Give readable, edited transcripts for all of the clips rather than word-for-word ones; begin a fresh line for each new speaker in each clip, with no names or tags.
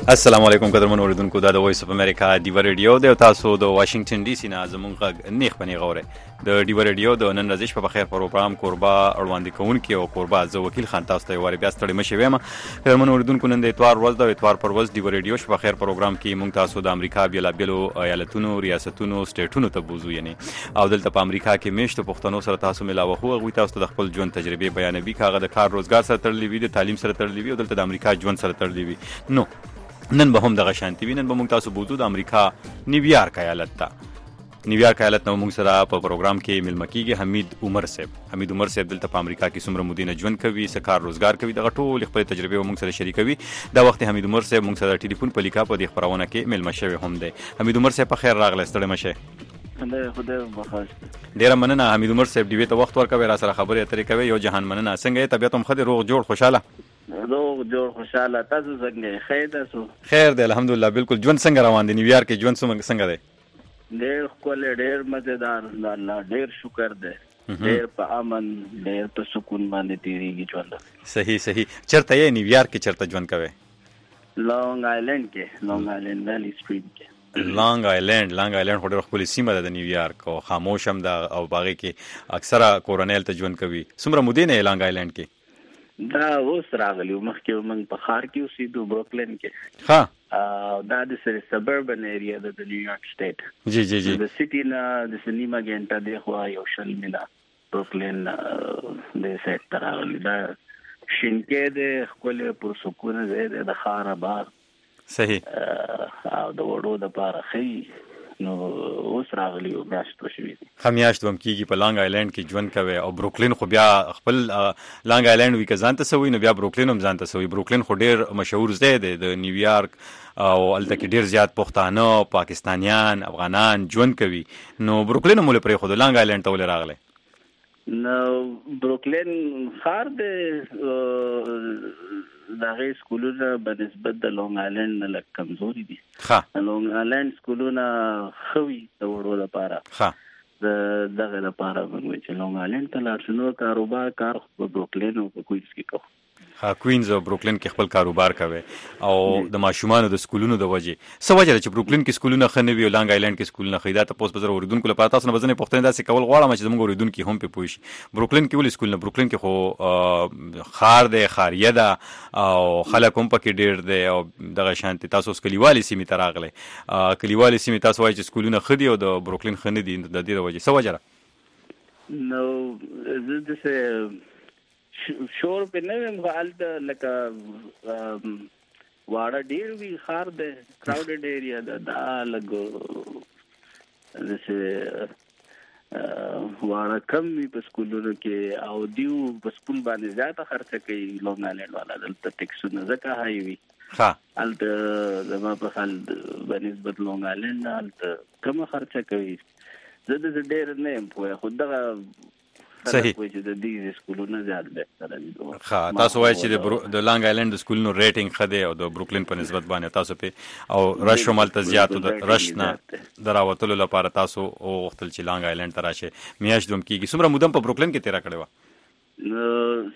السلام علیکم قدرمن اوریدونکو دا د وایس اف امریکا دیو ریډیو د تاسو د واشنگټن ډي سي نه زمونږ غږ نیخ پنی غوره د دیو ریډیو د نن ورځې په بخیر پروګرام کوربا اړوند کوونکی او کوربا زه وکیل خان تاسو ته وری بیا ستړي مشه ویم قدرمن اوریدونکو نن د اتوار ورځ د اتوار پر ورځ دیو ریډیو په بخیر پروګرام کې مونږ تاسو د امریکا بیلابلو ایالتونو ریاستونو سټیټونو ته بوزو یعنی او دلته په امریکا کې میشته پښتنو سره تاسو ملاوه خو غوي تاسو د خپل ژوند تجربه بیانوي کاغه د کار روزګار سره تړلې وي د تعلیم سره تړلې وي او دلته د امریکا ژوند سره تړلې وي نو نن به هم دغه شانتي وي نن به موږ تاسو بوزو د امریکا نیویارک ایالت ته نیویارک ایالت نو موږ سره په پروګرام کې ملمه کیږي حمید عمر صاحب دلته په امریکا کې څومره مودې نه ژوند کوي سکار روزګار کوي دغه ټول خپل تجربه موږ سره شریکوي دا وخت حمید عمر صاحب موږ سره ټلیفون په لیکا په دې خبرونه کې ملمه شوی هم دی حمید عمر صاحب په خیر راغلی ستړي مشه
خدای مخاست
ډیره مننه حمید عمر صاحب دی ته وخت ورکوي را سره خبرې اترې کوي یو جهان مننه څنګه طبيعت هم خدای روغ جوړ خوشاله
روغ جوړ خوشاله تاسو څنګه خیر تاسو
خیر دی الحمدلله بالکل ژوند څنګه روان دی نیویارک کې ژوند څنګه دی
ډیر خپل ډیر مزیدار الله ډیر شکر دی ډیر په امن ډیر په سکون باندې تیریږي ژوند
صحیح چرته یې نیویارک کې چرته ژوند کوي
لانګ آیلند ویلی سټریټ کې
لانګ آیلند خو ډېر خپل سیمه ده د نیویارک او خاموش هم ده او باغې کې اکثره کورنیل ته ژوند کوي څومره مودې نه لانګ آیلند کې
دا اوس راغلی مخکې موږ په ښار کې اوسېدو بروکلین کې
ها
دا د سبربن ایریا د نیویارک سټیټ
جی
د سټي نه د سنیما ګنټه دی خو یو شل میلا بروکلین د سټ ته راغلی دا شینکې د خپل پر سکون ځای د ښار بار
صحیح
او د وړو د پاره خي نو اوس راغلی او میاشت وشوي
خمیاشت وم کیږي په لانګ آیلند کې ژوند کوي او بروکلین خو بیا خپل لانګ آیلند وی کزان ته سوي نو بیا بروکلین هم ځان ته سوي بروکلین خو ډیر مشهور ځای دی د نیویارک او الته کې ډیر زیات پښتانه پاکستانیان افغانان ژوند کوي نو بروکلین مول پرې خو د لانګ آیلند ته ول راغلی
نو بروکلین ښار دی دغه سکولونه په نسبت د لانګ آیلند نه لږ کمزوري دي لانګ آیلند سکولونه خوي د وړو لپاره دغه لپاره موږ چې لانګ آیلند ته لاړ شو کاروبار کار په بروکلین او په کوینز کې کوو
کوینز او بروکلین کې خپل کاروبار کوي او د ماشومان د سکولونو د وجه څه وجه چې بروکلین کې سکولونه خنوي او لانګ آیلند کې سکولونه خیدا ته پوس بزر اوریدونکو لپاره تاسو نه بزنه پښتنه داسې کول غواړم چې زموږ اوریدونکو هم په پوښ بروکلین کې ولې سکولونه بروکلین کې خو خار دی خاریه ده او خلک هم پکې ډیر دی او دغه شانتي تاسو کلیوالي سیمه تراغله کلیوالي سیمه تاسو وایي چې سکولونه خدي او د بروکلین خنه دي د دې وجه څه وجه
نو زه شور په نوم حالت لکه واړه ډیر وی خار ده کراودډ ایریا دا لګو دسه واړه کم وی په سکولونو کې او دیو په سکول باندې زیاته خرچه کوي لانګ آیلند والا دلته ټیکسونه زکه هاي وی الته زما په حال بنسبت لانګ آیلند الته کم خرچه کوي زه د ډیر نه په خود دغه
صحیح
چې د دې سکولونو زیات بهتر دي
تاسو وایي چې د لانګ آیلند سکولونو ریټینګ خده او د بروکلین په نسبت باندې تاسو په او رش شمال ته زیات د رش نه دراوتلو لپاره تاسو او وختل چې لانګ آیلند ته راشه میاش دوم کیږي څومره مودم په بروکلین کې تیرا کړو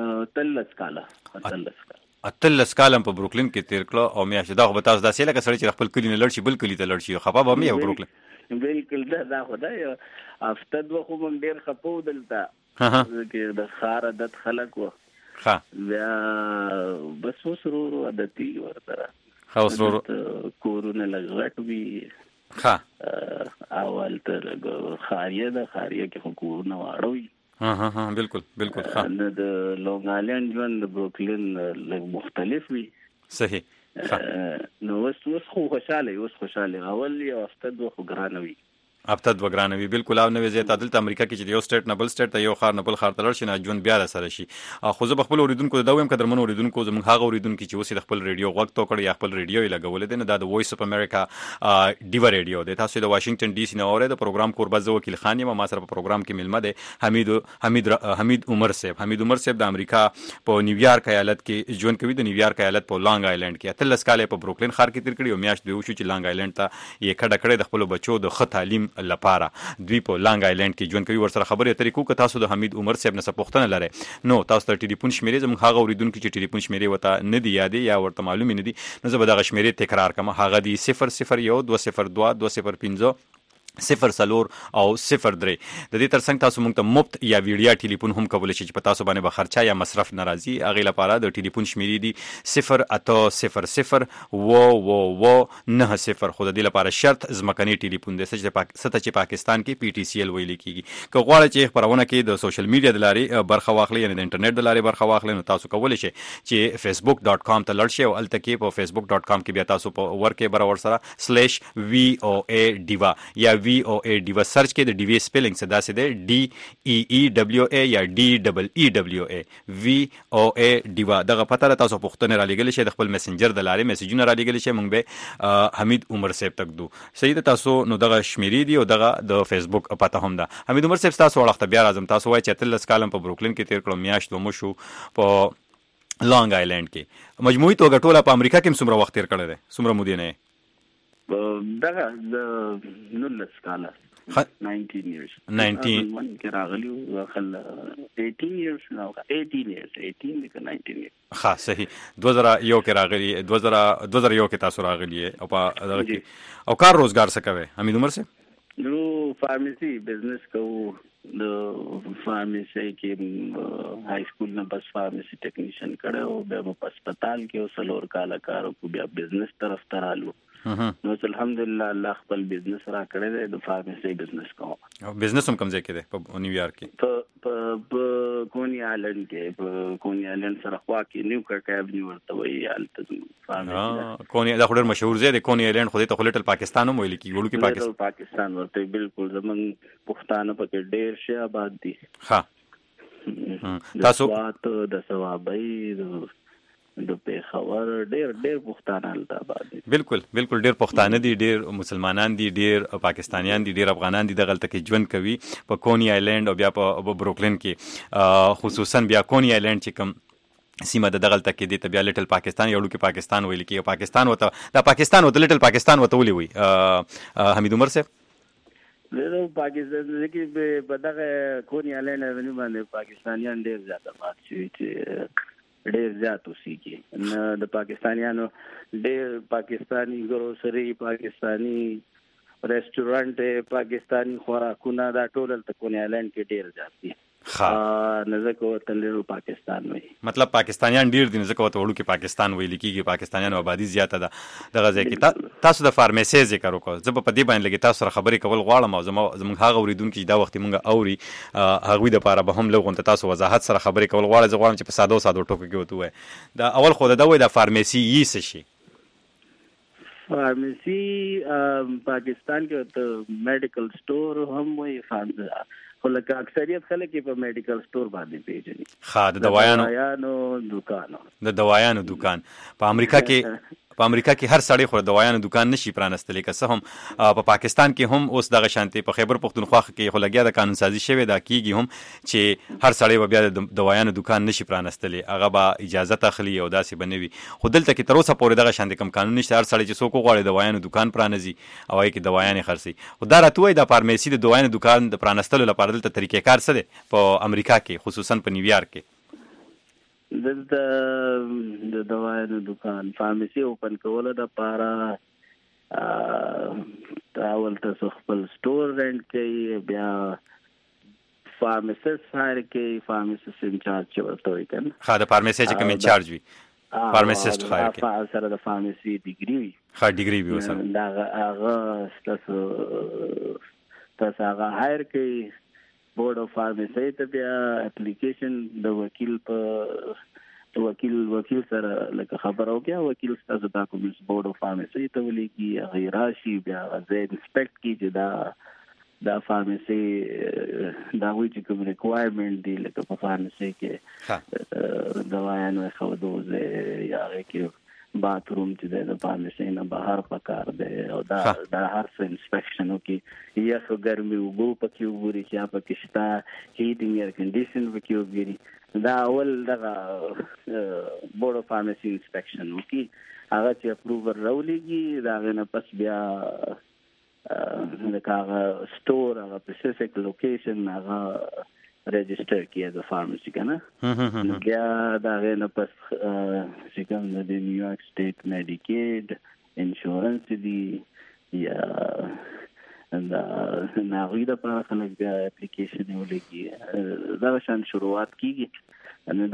اتلس کالم په بروکلین کې تیر کړو او میاش دا خو تاسو داسې لکه سړی چې خپل کلی نه لړ شي بل کلی ته لړ شي خپه به مې بروکلین
بالکل دا خدای هفته دوه خو مونږ ډیر خپو دلته کې د خار عادت خلک و بیا بس وسرور عادتي ورته
خاصرور
کورونه لږ وي اول تر خاریه کې خو کورونه واړوي
بالکل
د لانګ آیلند ژوند د بروکلین لږ مختلف وي
صحیح
نو اوس خوشاله اول یو هفته دوه خو ګرانه وي
ابتد وګرانوي بالکل او نوې زیات عدالت امریکا کې چې یو سټیټ نه بل سټیټ ته یو خار نه بل خار ته لړ شي نه ژوند بیا سره شي خو زه خپل اوریدونکو دا وایم قدرمن اوریدونکو زموږ هغه اوریدونکو چې اوس د خپل ریډیو غوږ تو کړی یا خپل ریډیو یې لګولې دي نه دا د وایس اف امریکا دیو ریډیو د تاسو د واشنگټن ډي سي نه اورئ د پروګرام کوربا زه وکیل خان یم ما سره په پروګرام کې ملمه ده حمید عمر صاحب د امریکا په نیویارک ایالت کې ژوند کوي د نیویارک ایالت په لانګ آیلند کې 13 کال په بروکلین ښار کې تیر کړی او میاشت به وشو چې لانګ آیلند ته یې کډه کړې د خپل بچو د ښه تعلیم ژوند لپاره. دوی په لانګ آیلند کې ژوند کوي. ورسره خبرې اترې کوو. که تاسو د حمید عمر صاحب نه څه پوښتنه لرئ نو تاسو ته ټلیفون شمیرې زموږ هغه اوریدونکو چې ټلیفون شمیرې ورته نه دي یادې یا ورته معلومې نه دي نو زه به دغه شمیرې تکرار کړم. هغه دي 001 202 205 0 او 0 3. د دې ترڅنګ تاسو موږ ته مفت یا ویډیا ټلیفون هم کولی شئ چې په تاسو باندې به خرچه یا مصرف ناراضي. هغې لپاره د ټلیفون شمیرې دي 08000 خو د دې لپاره شرط ځمکنی ټلیفون دی چې پاکستان کې PTCL ویل کېږي. که غواړئ چې خپرونه کې د سوشل میډیا د لارې برخه واخلئ یعنې د انټرنیټ د لارې برخه واخلئ نو تاسو کولی شئ چې facebook.com ته لاړ شئ او هلته کې په facebook.com کې بیا تاسو په ورکې بره ورسره /VOA diva یا VOA diva سرچ کې د ډیوی سپیلینګ څه داسې دی DEEWA یا DEEWA VOA diva. دغه پته را تاسو پوښتنې را لېږلی شئ د خپل میسنجر د لارې میسیجونه را لېږلی شئ. موږ به حمید عمر صاحب تک دو صحیح ده. تاسو نو دغه شمیرې دي او دغه د فیسبوک پته هم ده. حمید عمر صاحب تاسو وړاندې بیا راځم. تاسو وایي چې 13 کالم په بروکلین کې تیر کړم میاشت ومو شو په لانګ آیلند کې مجموعي توګه ټوله په امریکا کې هم څومره وخت تیر کړی دی څومره مودې نه
دغه د 19 کاله 19 years 19 کې راغلی خل 18 years نو 18 years 19 years
ها صحیح 2001 کې راغلی 2001 کې تاسو راغلی او په دغه کې او کار روزګار څه کوي حمید عمر صاحب؟
نو فارمیسی بزنس کوو د فارمیسی کې های سکول نه بس فارمیسی ټیکنیشن کړو بیا په هسپتال کې او سلور کاله کار کو بیا بزنس طرف ته رالو نو الحمدلله الله خپل بزنس را کړی دی د فارمیسی بزنس کوم.
او بزنس هم کوم ځای کې دی په نیویارک کې
په کونی آیلند کې په کونی آیلند سره خوا کې نیو کرک ایونیو ورته وایي هلته فارمیسی
کونی دا خو ډېر مشهور ځای دی کونی آیلند خو دې ته خو لیټل پاکستان هم ویل کېږي وړوکی
پاکستان ورته بالکل زمونږ پښتانه پکې ډېر ښه آباد دي.
ها تاسو
د ثوابۍ د پیښور ډېر پښتانه هلته آباد دي.
بالکل ډېر پښتانه دي ډېر مسلمانان دي ډېر پاکستانیان دي ډېر افغانان دي دغلته کې ژوند کوي په کونی آیلند او بیا په بروکلین کې خصوصا بیا کونی آیلند چې کوم سیمه د دغلته کې دی ته بیا لیټل پاکستان یو لوی پاکستان ویل کېږي. پاکستان وته لیټل پاکستان وته ولې وي حمید عمر صاحب؟
د پاکستان کې په دغه کونی آیلند باندې پاکستانیان ډېر زیات آباد شوي چې ډېر زیات اوسېږي نه د پاکستانیانو ډېر پاکستاني ګروسري پاکستاني ریسټورانټ پاکستاني خوراکونه دا ټول د کونی آیلند کې ډېر زیات دي. نه ځکه ورته لیټل پاکستان وایي
مطلب پاکستانیان ډېر دي نه ځکه ورته وړوکی پاکستان ویل کېږي. پاکستانیانو آبادي زیاته ده دغه ځای کې. تاسو د فارمیسۍ ذکر وکړو زه به په دې باندې لږ تاسو سره خبرې کول غواړم او زموږ هغه اورېدونکي چې دا وخت موږ اوري هغوی دپاره به هم لږ غونته تاسو وضاحت سره خبرې کول غواړئ. زه غواړم چې په سادو ټوکو کې ورته ووایئ دا اول خو دا وایي دا فارمیسي یې څه شي؟
فارمیسي پاکستان کې ته میډیکل سٹور هم وایي خو لکه اکثریت خلک په میډیکل سٹور باندې پیژني.
د دوايانو دکان په امریکا کې هر سړی خو د دوايانو دکان نشي پرانستلی که څه هم په پاکستان کې هم اوس دغه شانتي په خیبر پختونخوا کې خو لګیا د قانون سازي شوې دا کېږي هم چې هر سړی به بیا د دوايانو دکان نشي پرانستلی هغه به اجازه اخلي او داسې به نه وي. خو دلته کې تر اوسه پورې دغه شانتي کوم قانون نشته. هر سړی چې څوک وغواړي دوايانو دکان پرانځي او هغې کې دوايانې خرڅي. خو دا راته وایي د فارمیسي د دوايانو دکان د پرانستلو لپاره دلته طریقې کار څه دی په امریکا کې خصوصا په نیویارک کې؟
د دوايانو دکان فارمیسي اوپن کولو دپاره اول تاسو خپل سٹور رینټ کوي بیا فارمیسست هایر کوي فارمیسست انچارج چې ورته وایي که نه
د فارمیسي چې کوم انچارج وي فارمیسست هایر کوي
سره د فارمیسي ډیګري وي
ډیګري وي ورسره
هغه تاسو هغه هایر کوي بورډ اف فارمیسي ته بیا اپلیکیشن د وکیل سره لکه خبره وکړه وکیل ستاسو ډاکومنټس بورډ اف فارمیسي ته ولیکي هغه راشي بیا هغه انسپیکټ کړي چې دا فارمیسي دا وایي چې کوم ریکوایرمنټ دي لکه په فارمیسي کې دوايانو ایښودو یا هغې کې باتروم چې د فارمیسي نه بهر پکار دی او دا هر څه انسپیکشن وکړي یخ ګرمي اوبه پکې وګوري چې یا پکې شته هیټینګ ایر کنډیشن پکې وګوري دا اول دغه بورډ اف فارمیسي انسپیکشن وکړي هغه چې اپروور راولیږي د هغې نه پس بیا لکه هغه سٹور هغه سپیسیفیک لوکیشن هغه رجسٹر کیه د فارماسي کنه نو بیا دا غنه پس چې کوم د نیویارک سټیټ میډیکیډ انشورنس دی یا دا غوی د په خلک بیا اپلیکیشن ولګي دا شان شروعات کیږي نو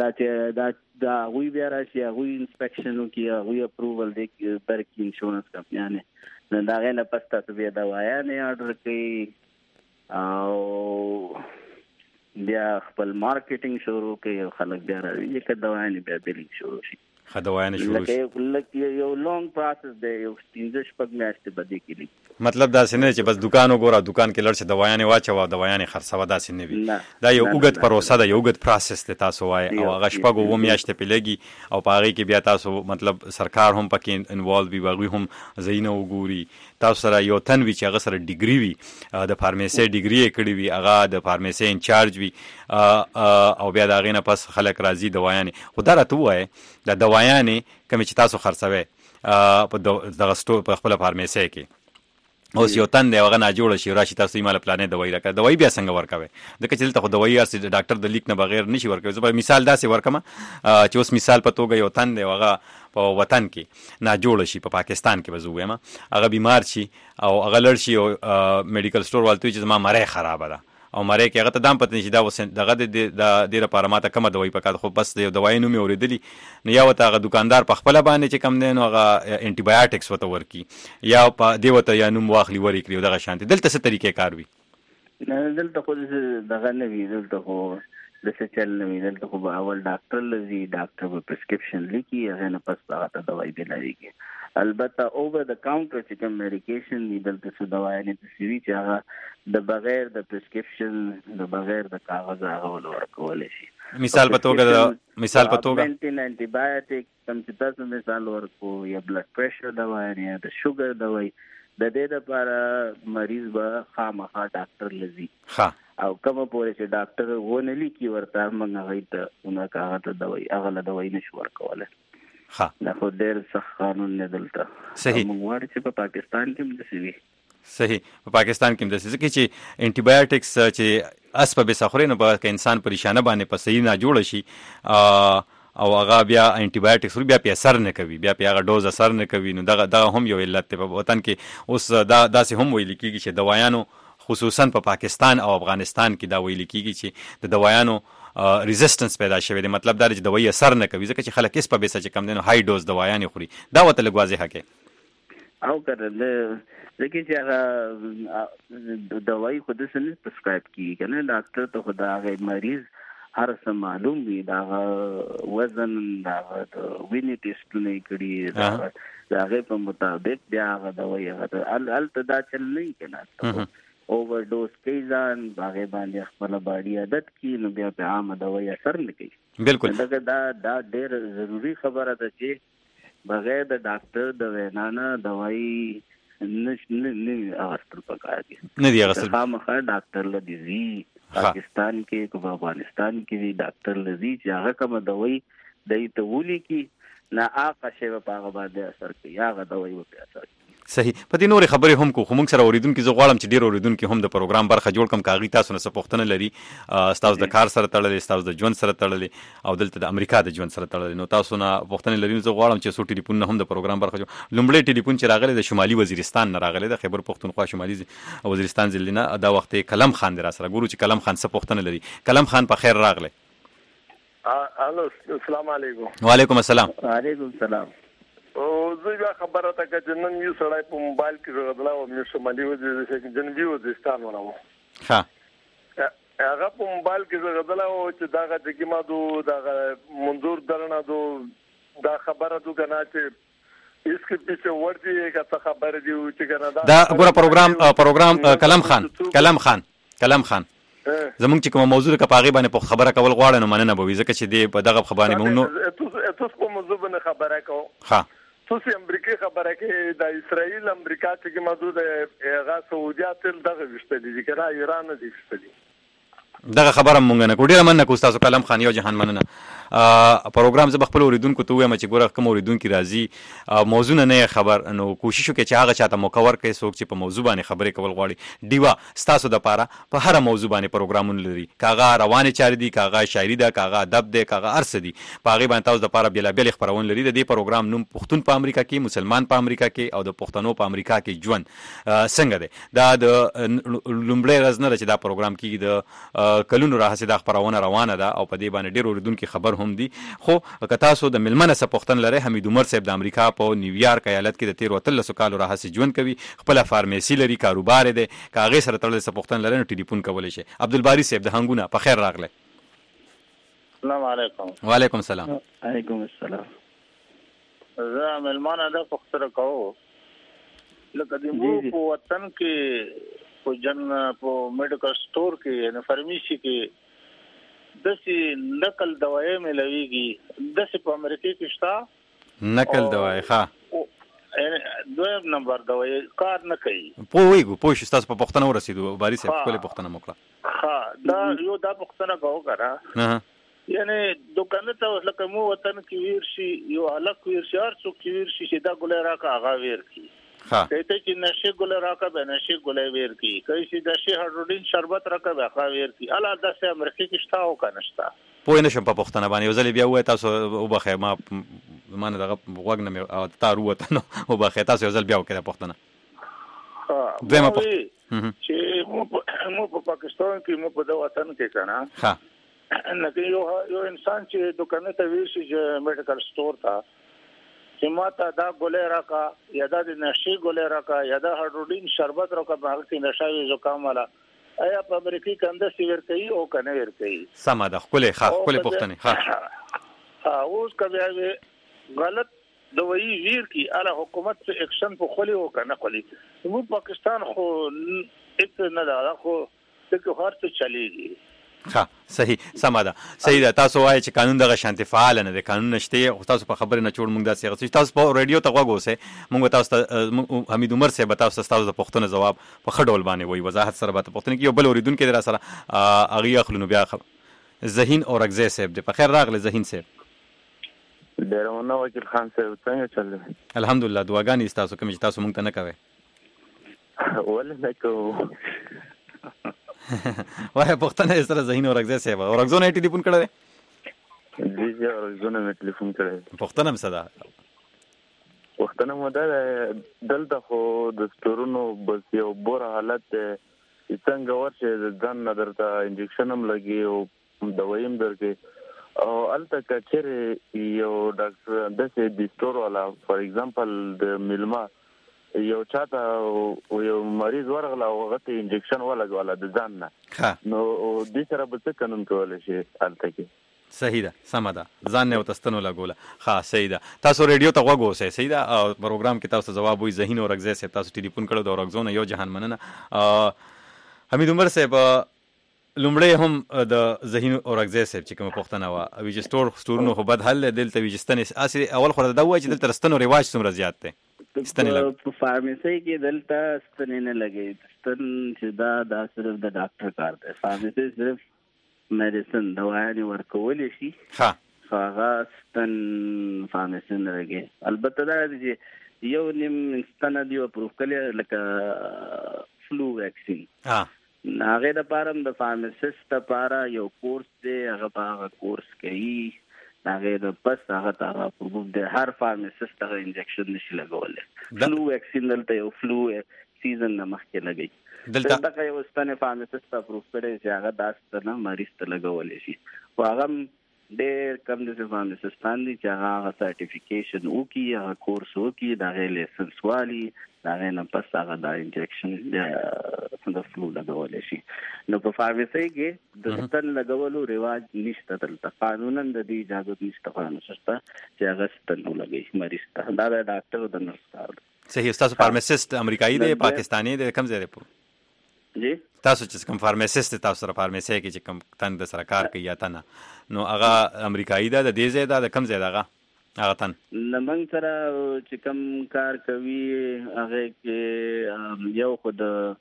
دا غوی بیا راشي غوی انسپیکشن وکي غوی اپروول دی برکی انشورنس کمپنیانه نو دا غنه پس تاسو بیا دوايانه آرډر کوي او بیا خپل مارکیټینګ شروع کوي خلک بیا راوي چې دوايانه بیا بیلینګ شروع شي
خدوايانه شروع شي
لکه یو لونګ پروسس دی یو 15 میاشتې باندې کیږي
مطلب دا څنګه چې بس دکان وګوره دکان کې لړ څه دوايانه واچو دوايانه خرڅوا دا څنګه وي دا یو وګت پروسه ده یو وګت پروسس ته تاسو وای او هغه شپږ و میاشتې پیلېږي او پاره کې بیا تاسو مطلب سرکار هم پکې انوالو وي واغوي هم زینه وګوري تاسو سره یو تن وی چې هغه سره ډیګري وي د فارمیسي ډیګري یې کړی وي هغه د فارمیسي انچارج وي او بیا دا غینه پس خلک راځي دوايانه خو دا راته وای دا دوايانه کوم چې تاسو خرڅوي په دغه سټور په خپل فارمیسي کې اوس یو تن دی هغه نه جوړ شي راشي تاسو یې مال پلانې دوايي راکړه دوايي بیا څنګه ورکوي ځکه چې دلته خو دوايي ارسي ډاکټر د لیک نه بغیر نشي ورکوي زه په مثال داسې ورکم چې اوس مثال په توګه یو تن دی هغه په وطن کې نه جوړ شي په پاکستان کې به وایم هغه بیمار شي او هغه لړ شي او میډیکل سٹور والته چې ما مړی خراب ده او مړی کې هغه ته دام پته نشي دا وسن دغه د ډیره لپاره ماته کومه دوايي پکاته خو بس یو دوايي نوم اوریدلی نو یا وته هغه دکاندار په خپل باندې چې کم دی نو هغه انټي بایوټکس وته ورکی یا په دی وته یا نوم واخلي وري کړی دغه شانتي دلته څه طریقې کار وي
نه دلته خو دغه نه وی دلته خو د څه چل نه وی دلته خو اول ډاکټر لذي ډاکټر په پرسکرپشن لیکي هغه نه پس هغه دوايي دی لري البته اوور د کاونټر چې کوم میډیکیشن دی دلته څه دوايي نه تسوي چې هغه د بغیر د پرسکرپشن د بغیر د کاغذ هغه ورکول شي
مثال په توګه
انټي بایوټیک کوم چې تاسو مثال ورکو یا بلډ پريشر دوايي یا د شوګر دوايي د دې لپاره مریض به خامخا ډاکټر لذي او کوم پورې چې ډاکټر ونه لیکي ورته موږ هغه ته اونګه هغه ته دوايي هغه له دوايي نشو ورکوله دا خو ډېر سخت قانون نه دلته
صحیح
موږ وایو چې په پاکستان کې هم داسې وي
صحیح په پاکستان کې هم داسې ځکه چې انټي بایوټکس چې اسبه سخوري نه به انسان پریشانه باندې په صحیح نه جوړ شي او هغه بیا انټي بایوټکس بیا په اثر نه کوي بیا په هغه ډوز اثر نه کوي نو دغه هم یو علت په وطن کې اوس داسې هم ویل کېږي چې دوايانو خصوصا په پاکستان او افغانستان کې دا ویل کېږي چې د دوايانو ریزिस्टنس پیدا شوی دی مطلب دا چې دوايي اثر نه کوي ځکه چې خلک اس په بیسه چې کم دي نو هاي ډوز دوايانې خوري دا وته لږ واضح هکې
او کړه لکه چې هغه دوايي خود سره نه پرسکرایب کیږي کنه ډاکټر ته خدا هغه مریض هر څه معلوم وي دا وزن دا ویني ټیسټ نه کړي دا هغه په مطابق بیا هغه دوايي هغه ال دا چل نه کنه اوور ډوز کوي ځان هغه باندې خپل باډي عادت کی نو بیا په عام دوايي اثر نه کوي
بالکل
دا ډېر ضروری خبره ده چې بغیر د ډاکټر د وینا نه دوايي نه اغستل پکار دي
نه دی اغستل
خامخا ډاکټر لدی پاکستان کې کو افغانستان کې ډاکټر لدی چې هغه کوم دوايي دای ته ولي کی نه هغه شی په هغه باندې اثر کوي هغه دوايي په اثر کوي
صحیح په دې نورې خبرې هم کو موږ سره اوریدونکو زه غواړم چې ډیر اوریدونکو هم د پروګرام برخه جوړ کم کاغی تاسو نه سپوښتنه لري تاسو د کار سره تړلې تاسو د ژوند سره تړلې او دلته د امریکا د ژوند سره تړلې نو تاسو نه پوښتنه لري زه غواړم چې سو ټلیفون نه هم د پروګرام برخه جوړ لومړی ټلیفون چې راغلی د شمالي وزیرستان نه راغلی د خیبر پختونخوا شمالي وزیرستان ضلع نه دا وخت کلم خان در سره ګورو چې کلم خان سپوښتنه لري کلم خان په خیر راغلی
الو السلام علیکم
وعلیکم السلام
وعلیکم السلام
او زه بیا خبره تا چې نن یو سړی په موبایل کې غدلا او مې شمالي وزیرستان جنوبي وزیرستان ونامو
ها
هغه په موبایل کې غدلا او چې دا چې ما دو دا منظور درنه دو دا خبره دو کنه چې اسکه پیچھے ورته کا خبره دی چې کنه
دا ګوره پروګرام کلم خان زمونږ چې کوم موضوع کا پاغي باندې په خبره کول غواړم نو مننه به ځکه چې دی په دغه خبرونه مونږ
تاسو په موضوع باندې خبره کوو
ها
تاسو امریکای خبره کې د اسرائیل امریکا چې موجود هغه سعودي تل دغه وشته دي کنه ایران نه دي وشته دي
دغه خبره مونږ نه کو. ډیره مننه کو تاسو کلام خان یو جهان مننه. پروګرام زه خپل اوریدونکو ته وایم چې ګوره کوم اوریدونکو راځي موضوع نه خبر، نو کوشش وکړئ چې هغه چاته مکور کړئ څوک چې په موضوع باندې خبرې کول غواړي. دیوا ستاسو د پاره په هر موضوع باندې پروګرامونه لري، کاغه روانه چاري دي، کاغه شاعري ده، کاغه ادب ده، کاغه ارس دي، په هغه باندې تاسو د پاره بیل بیل خبرونه لري. د دې پروګرام نوم پښتون په امریکا کې، مسلمان په امریکا کې او د پښتنو په امریکا کې ژوند څنګه ده. دا د لومړی ورځ نه چې دا پروګرام کې د کلونو راهسي دا خبرونه روانه ده او په دې باندې ډېر اوریدونکو خبر هم دي. خو که تاسو د ملمنه څخه پوښتنه لرئ، حمید عمر صاحب د امریکا په نیویارک ایالت کې د 13 کالو راهسي ژوند کوي، خپل فارمیسي لري، کاروبار دی. که هغه سره تړلې څه پوښتنه لرئ نو ټلیفون کولی شئ. عبدالباری صاحب د هنګونه په خیر راغلی.
السلام علیکم.
وعلیکم السلام.
علیکم السلام.
زه ملمانه ده پوښتنه کوم لکه د مو په وطن کې په میډیکل سٹور کې یعنی فارمیسي کې دسي نقل دوايي ملويږي، دسي په امریکا کې شته
نقل دوايي. ښه
دویم نمبر دوايي کار نه کوي.
پوه شو تاسو په پښتنه ورسېدو باری صاحب خپل پښتنه موکړه.
ها دا یو دا پښتنه کوو کنه یعنی دکان ته لکه مو وطن کې ویر شي یو الګ ویر شي هر څوک ویر شي چې دا ګولې راکا هغه ویر کی. کته چې نشه ګولې راکا به نشه ګولې ویر کی، کوي چې د شي هډروډین شربت راکا به هغه ویر کی. الا داسې امریکا کې شتا او کنه شتا.
پوه نشم په پښتنه باندې وزلې بیا وای تاسو وبخه ما نه دغه وګ نه او تاسو وته نو وبخه تاسو وزل بیا وکړه پښتنه. دویمه پښتنه
چې مو په پاکستان کې مو په وطن کې کنه.
ها
نه یو انسان چې دکان ته وی شي چې میډیکل سٹور تا چې ماته دا ګولې راکا یا دا د نشي ګولې راکا یا دا هډروډین شربت راکا په هغه کې نشاوي زکام والا آیا په امریکا کې انده سیور کوي او کنه ور کوي.
سم ده خپل پښتنه. ها
اوس کبه غلط دوی ویر کی اعلی حکومت سے ایکشن په خولي او کنه خولي. مو پاکستان خو اته نه دا خو څه هر څه چلیږي.
ها صحیح سم ده صحیح ده. تاسو وایي چې قانون دغه شانتي فعال نه دی، قانون نشته. خو تاسو په خبره نه جوړ مونږ داسې غوښتي تاسو په رادیو ته غوږ اوسئ. مونږ تاسو حمید عمر صاحب تاسو د پښتنو جواب په خډول باندې وایي وضاحت سره به پښتنه کې یو بل اوریدونکو در سره اغه اخلو بیا ذهین اورګزی صاحب د په خیر راغله. ذهین صاحب
ډیرونه وکیل خان صاحب څنګه چل؟
الحمدلله دعاګانې تاسو کوم چې تاسو مونږ ته نه کوي
ولې نه کوو
وای پښتنه سره ذهین اورګزی صاحب اورګزو نه ټلیفون کړی
دی چې اورګزو نه ټلیفون کړی
پښتنه هم صدا
پښتنه مو ده دلته خو د ستورونو بس یو بور حالت څنګه ورشه ځان نظرته انجکشن هم لګي او دوايي هم درکې او الته کچره یو ډاکټر دسه د ستور والا فار ایگزامپل د ملما یو چاته یو مریض ورغله او غته انجکشن ولګوله د ځان نه نو د سره به څه قانون کولای شي الته کې.
صحیح ده سم ده ځان نه وتستنو لګوله. ها صحیح ده. تاسو رادیو ته غوږ اوسئ. صحیح ده. پروګرام کې تاسو جواب وي ذهین اورګزی صاحب تاسو ټلیفون کړو د اورګزو نه یو جهان مننه. حمید عمر صاحب لومړی هم د ذهین اورګزی صاحب چې کوم پښتنه وا ویجستور ستورونو خو بد حل دلته ویجستنه اسی اول خو دا وای چې دلته رستنو رواج څومره زیات دی.
په فارمیسي کې دلته ستنې نه لګي. ستن چې دا صرف د ډاکټر کار دی. فارمیسي صرف میډیسن دوايانې ورکول شي. هغه ستن فارمیسي نه لګي. البته دا چې یو نیم ستنه دی اپروف کړي لکه فلو ویکسین. هغه د پاره د فارماسیست لپاره یو کورس دی، هغه کورس کوي. هغه د پس هغه تا په د هر فارماسیست هغه انجکشن نشي لګولای. فلو ویکسین دلته یو فلو سیزن نه مخکې لګي. دلته که یو ستنه فارماسیست اپروف کړي چې هغه داستنه مریض ته لګولای شي. هغه ډېر کم د فارماسیستان دي چې هغه سرټیفیکیشن وکړي، هغه کورس وکړي، د هغه لایسنس والی، د هغه نه پس هغه د انجکشن د فلو لګولای شي. نو په فارماسي کې د ستن لګولو رواج نشته. دلته قانونا د دې اجازه نشته فارماسیست چې هغه ستن ولګي مریض ته. دا د ډاکټر د نرس کار دی.
صحیح. تاسو فارماسیست امریکایي دی پاکستاني دی کوم ځای دی؟
جی
تاسو چې کوم فارماسیست تاسو سره فارماسي کې چې کوم تن د سره کار کوي یا تنه نو هغه امریکایي ده د دې ځای ده د کوم ځای ده هغه تن
لمن سره چې کوم کار کوي هغه کې یو خود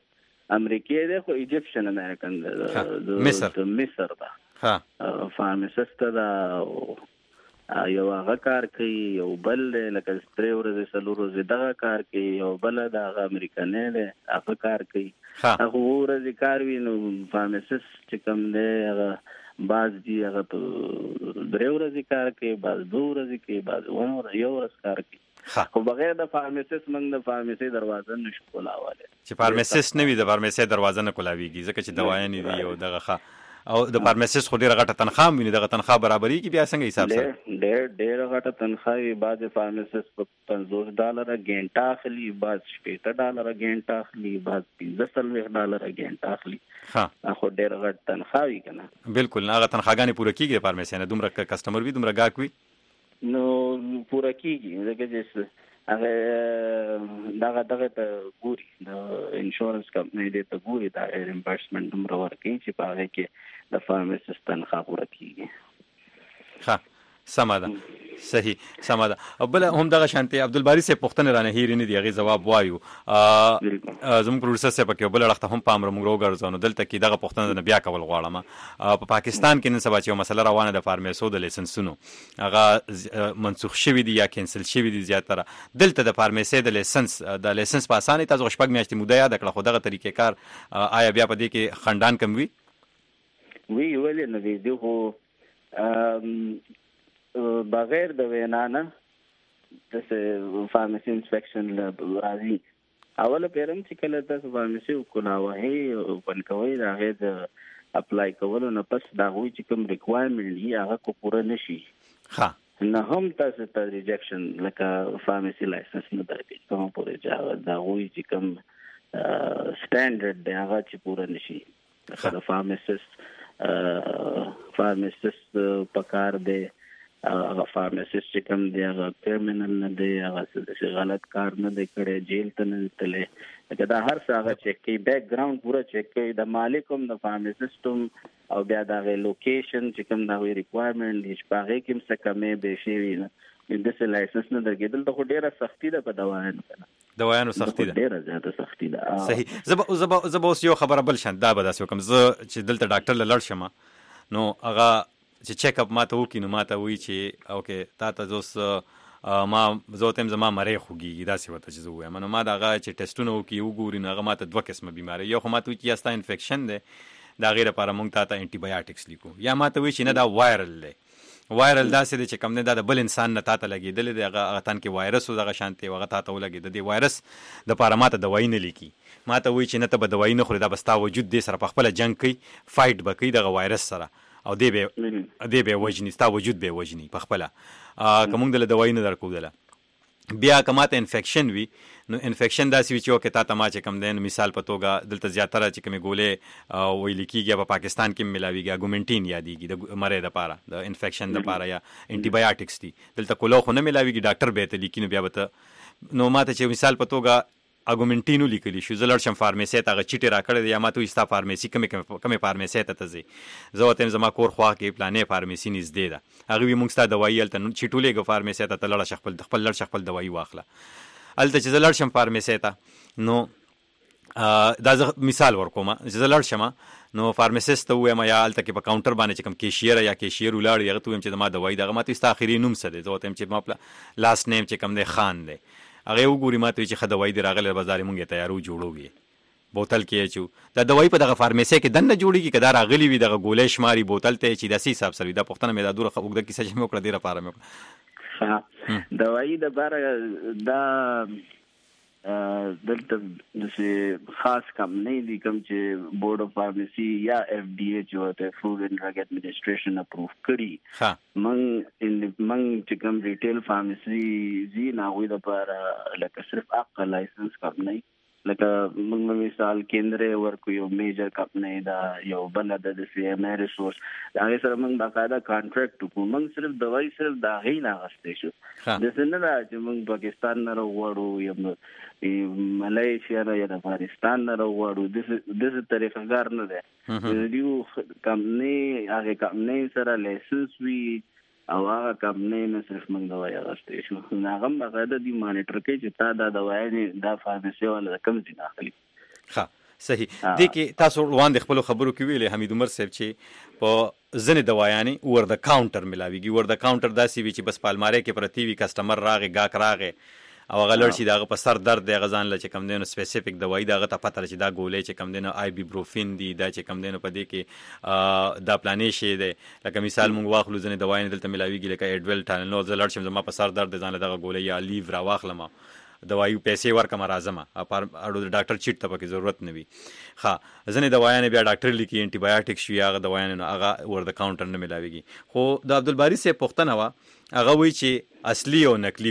امریکای دی خو ایجپشن امریکن د مصر دا فارماسیست دا یو هغه کار کوي یو بل لکه 3 ورځې 4 ورځې دغه کار کوي یو بل د امریکاني دی هغه کار کوي هغه ورځې کار وي نو فارماسیست چې کوم دی هغه بعض دی هغه 3 ورځې کار کوي بعض 2 ورځې کوي بعض 1 ورځ کار کوي خو بغیر د فارماسیست موږ د فارماسي دروازه نشو کولاواله
چې فارماسیست نه وي د فارماسي دروازه نه کولاويږي ځکه چې دوايان دي او دغه او د فارماسیست خو ډیره غټه تنخواه ویني دغه تنخواه برابرۍ کې بیا څنګه حساب سره
ډیره غټه تنخواه وي بعض فارماسیست په $50 غنټه اخلي بعض $50 غنټه اخلي بعض $15 غنټه اخلي خو ډیره غټه تنخواه وي کنه
بالکل هغه تنخواهګانې پوره کیږي فارماسي نه دومره کسٹمر وي دومره گاهک وي
نو پوره کیږي ځکه چې هغه دغه ته ګوري د انشورنس کمپنۍ دې ته ګوري دا ریمبرسمنت دومره ورکوي چې په هغه کې د فارماسیست تنخواه پوره کیږي
سمه ده صحیح سمه ده بل هم دغه شانتي عبدالباری صاحب پوښتنه رانه هیر نه دی هغه جواب وایو زموږ پروډوسر صاحب کې بل وخت هم پام موږ وګرځو دلته کې دغه پوښتنه بیا کول غواړم په پاکستان کې نن سبا چې مسله روانه د فارماسو د لایسنسونو هغه منسوخ شوی دی یا کینسل شوی دی زیاتره دلته د فارماسي د لایسنس په اسانه تاسو شپږ میاشتې موده یاد کړه خو دغه طریقې کار آیا بیا په دې کې خندان کم وي
ولې نه دی خو بغیر د وینا نه د فارماسي انسپیکشن راځي اوله پیرم چې کله تاسو فارماسي کولاوي او پنکوي دا غي د اپلای کولو نه پس دا وایي چې کوم ریکوایرمنټ دی هغه کو پوره نشي نه هم تاسو ته ریجکشن لکه فارماسي لایسنس نه درکې کوم پوره دا وایي چې کوم سټانډرډ دی هغه چې پوره نشي د فارماسیست پکار دی هغه فارماسیست چې کوم دی هغه کرمینل نه دی هغه څه غلط کار نه دی کړی جیل ته نه تللی لکه دا هر څه هغه چیک کوي بیک ګراوند پوره چیک کوي د مالک هم د فارماسیست هم او بیا د هغې لوکیشن چې کوم د هغوی ریکوایرمنټ دي چې په هغې کې هم څه کمې بیشې وي نه داسې لایسنس نه درکېدل ته خو ډېره سختي ده په
دوايانو سختي ده
ډېره زیاته سختي ده
صحیح زه به اوس یو خبره بل شان دا به داسې وکړم زه چې دلته ډاکټر له لړ شم نو هغه چې چیک اپ ماته وکړي نو ماته وایي چې اوکې تا ته اوس ما زه ته زما مری خوږي داسې ورته چې زه ووایم نو ما د هغه چې ټسټونه وکړي وګوري نو هغه ماته 2 قسمه بیمارۍ یو خو ماته وایي چې یا ستا انفیکشن دی د هغې لپاره موږ تا ته انټي بایوټکس لیکو یا ماته وایي چې نه دا وایرل دی وایرل داسې دی چې کوم نه دا د بل انسان نه تا ته لګېدلی دی هغه تن کې وایرس و دغه شانتې هغه تا ته ولګېده د وایرس دپاره ما ته دوایي نه لیکي ما ته وایي چې نه ته به دوایي نه خورې دا به ستا وجود دې سره په خپله جنګ کوي فایټ به کوي دغه وایرس سره او دې به وجني ستا وجود به وجني په خپله که موږ دله دوایي نه درکوو بیا که ماته انفیکشن وي نو انفیکشن داسې وي چې اوکې تا ته ما چې کوم دی نو مثال په توګه دلته زیاتره چې کومې ګولې ویلې کېږي په پاکستان کې هم ملاویږي اګومنټین یادېږي د مرۍ دپاره د انفیکشن دپاره یا انټي بایوټکس دي دلته کولو خو نه ملاویږي ډاکټر به یې ته لیکي نو بیا به ته نو ما ته چې مثال په توګه اګومنټینو لیکلی شو زه لاړ شم فارماسي ته هغه چیټې راکړی دی یا ما ته وایي ستا فارماسي کومې فارماسۍ ته ځې زه ورته یم زما کور خوا کې پلانې فارماسي نږدې ده هغې وایي موږ ستا دوایي هلته چیټ ولېږه فارماسۍ ته ته لاړه شه خپل لاړ شه خپل دوایي واخله هلته چې زه لاړ شم فارماسۍ ته نو دا زه مثال ورکوم چې زه لاړ شم نو فارماسیست ته ووایم یا هلته کې په کاونټر باندې چې کوم کیشیر یا کیشیر ولاړ وي هغه ته ووایم چې زما دوایي دغه ما ته ستا اخري نوم څه دی زه ورته یم چې ما لاست نیم چې کوم دی خان دی هغه وګوري ما ته چې ښه دوایي دې راغلی بازار موږ یې تیارو جوړوږي بوتل کې اچو دا دوایي په دغه فارماسۍ کې دننه جوړېږي که دا راغلي وي دغه ګولۍ شماري بوتل ته چې داسې حساب سره وي دا پوښتنه مې دا دوره اوږده کیسه چې مې وکړه دې لپاره مې وکړه
دوایي دپاره دا دلته داسې خاص کمپنۍ دي کوم چې بورډ اف فارماسي یا FDA چې ورته فود اینډ ډرګ اډمنسټریشن اپروف کړي موږ چې کوم ریټیل فارماسي ځي نو هغوی دپاره لکه صرف حق لایسنس کمپنۍ لکه موږ مثال کیندرې ورکو یو میجر کمپنۍ دا یو بله ده داسې ایم آی ریسورس د هغې سره موږ باقاعده کانټریکټ وکړو موږ صرف دوایي صرف د هغې نه اخیستی شو داسې نه ده چې موږ پاکستان نه راوغواړو یا ملیشیا نه یا د افغانستان نه راوغواړو داسې طریقهګار نه دی د دیو کمپنۍ هغې کمپنۍ سره لایسنس وي او هغه کمپنۍ نه صرف موږ دوایي اخیستی شو نو هغه هم باقاعده دوی مانیټر کوي چې تا دا دوایي دا فارماسي والا د کوم ځای نه اخلي
صحیح دي کې تاسو وړاندې خپل خبرو کې ویلې حمید عمر صاحب چې په ځنې دوايانې ور د کاونټر ملاويږي ور د کاونټر داسې وي چې بس پالماره کې پرتی وي کسٹمر راغی گاک راغی او غلړ شي دغه په سر درد دی غزان لچ کم دینو سپیسیفیک دوايي دغه ته پته لچ دا ګولې چې کم دینو آی بروفین دی دا چې کم دینو په دې کې دا پلانې شي دی لکه مثال مونږ واخلو ځنې دوايي دلته ملاويږي لکه اډول ټانل زلړ شم زما په سر درد ځان دغه ګولې یا لیو را واخلم دوايي پیسې ورکم راځم اړو د ډاکټر چیټ ته پکې ضرورت نه وي ها ځنې دوايانې بیا ډاکټر لیکي انټي بایوټیک شي هغه دوايانې هغه ور د کاونټر نه ملاويږي خو د عبدالباری سے پښتنه وا هغه وی چې اصلي او نقلي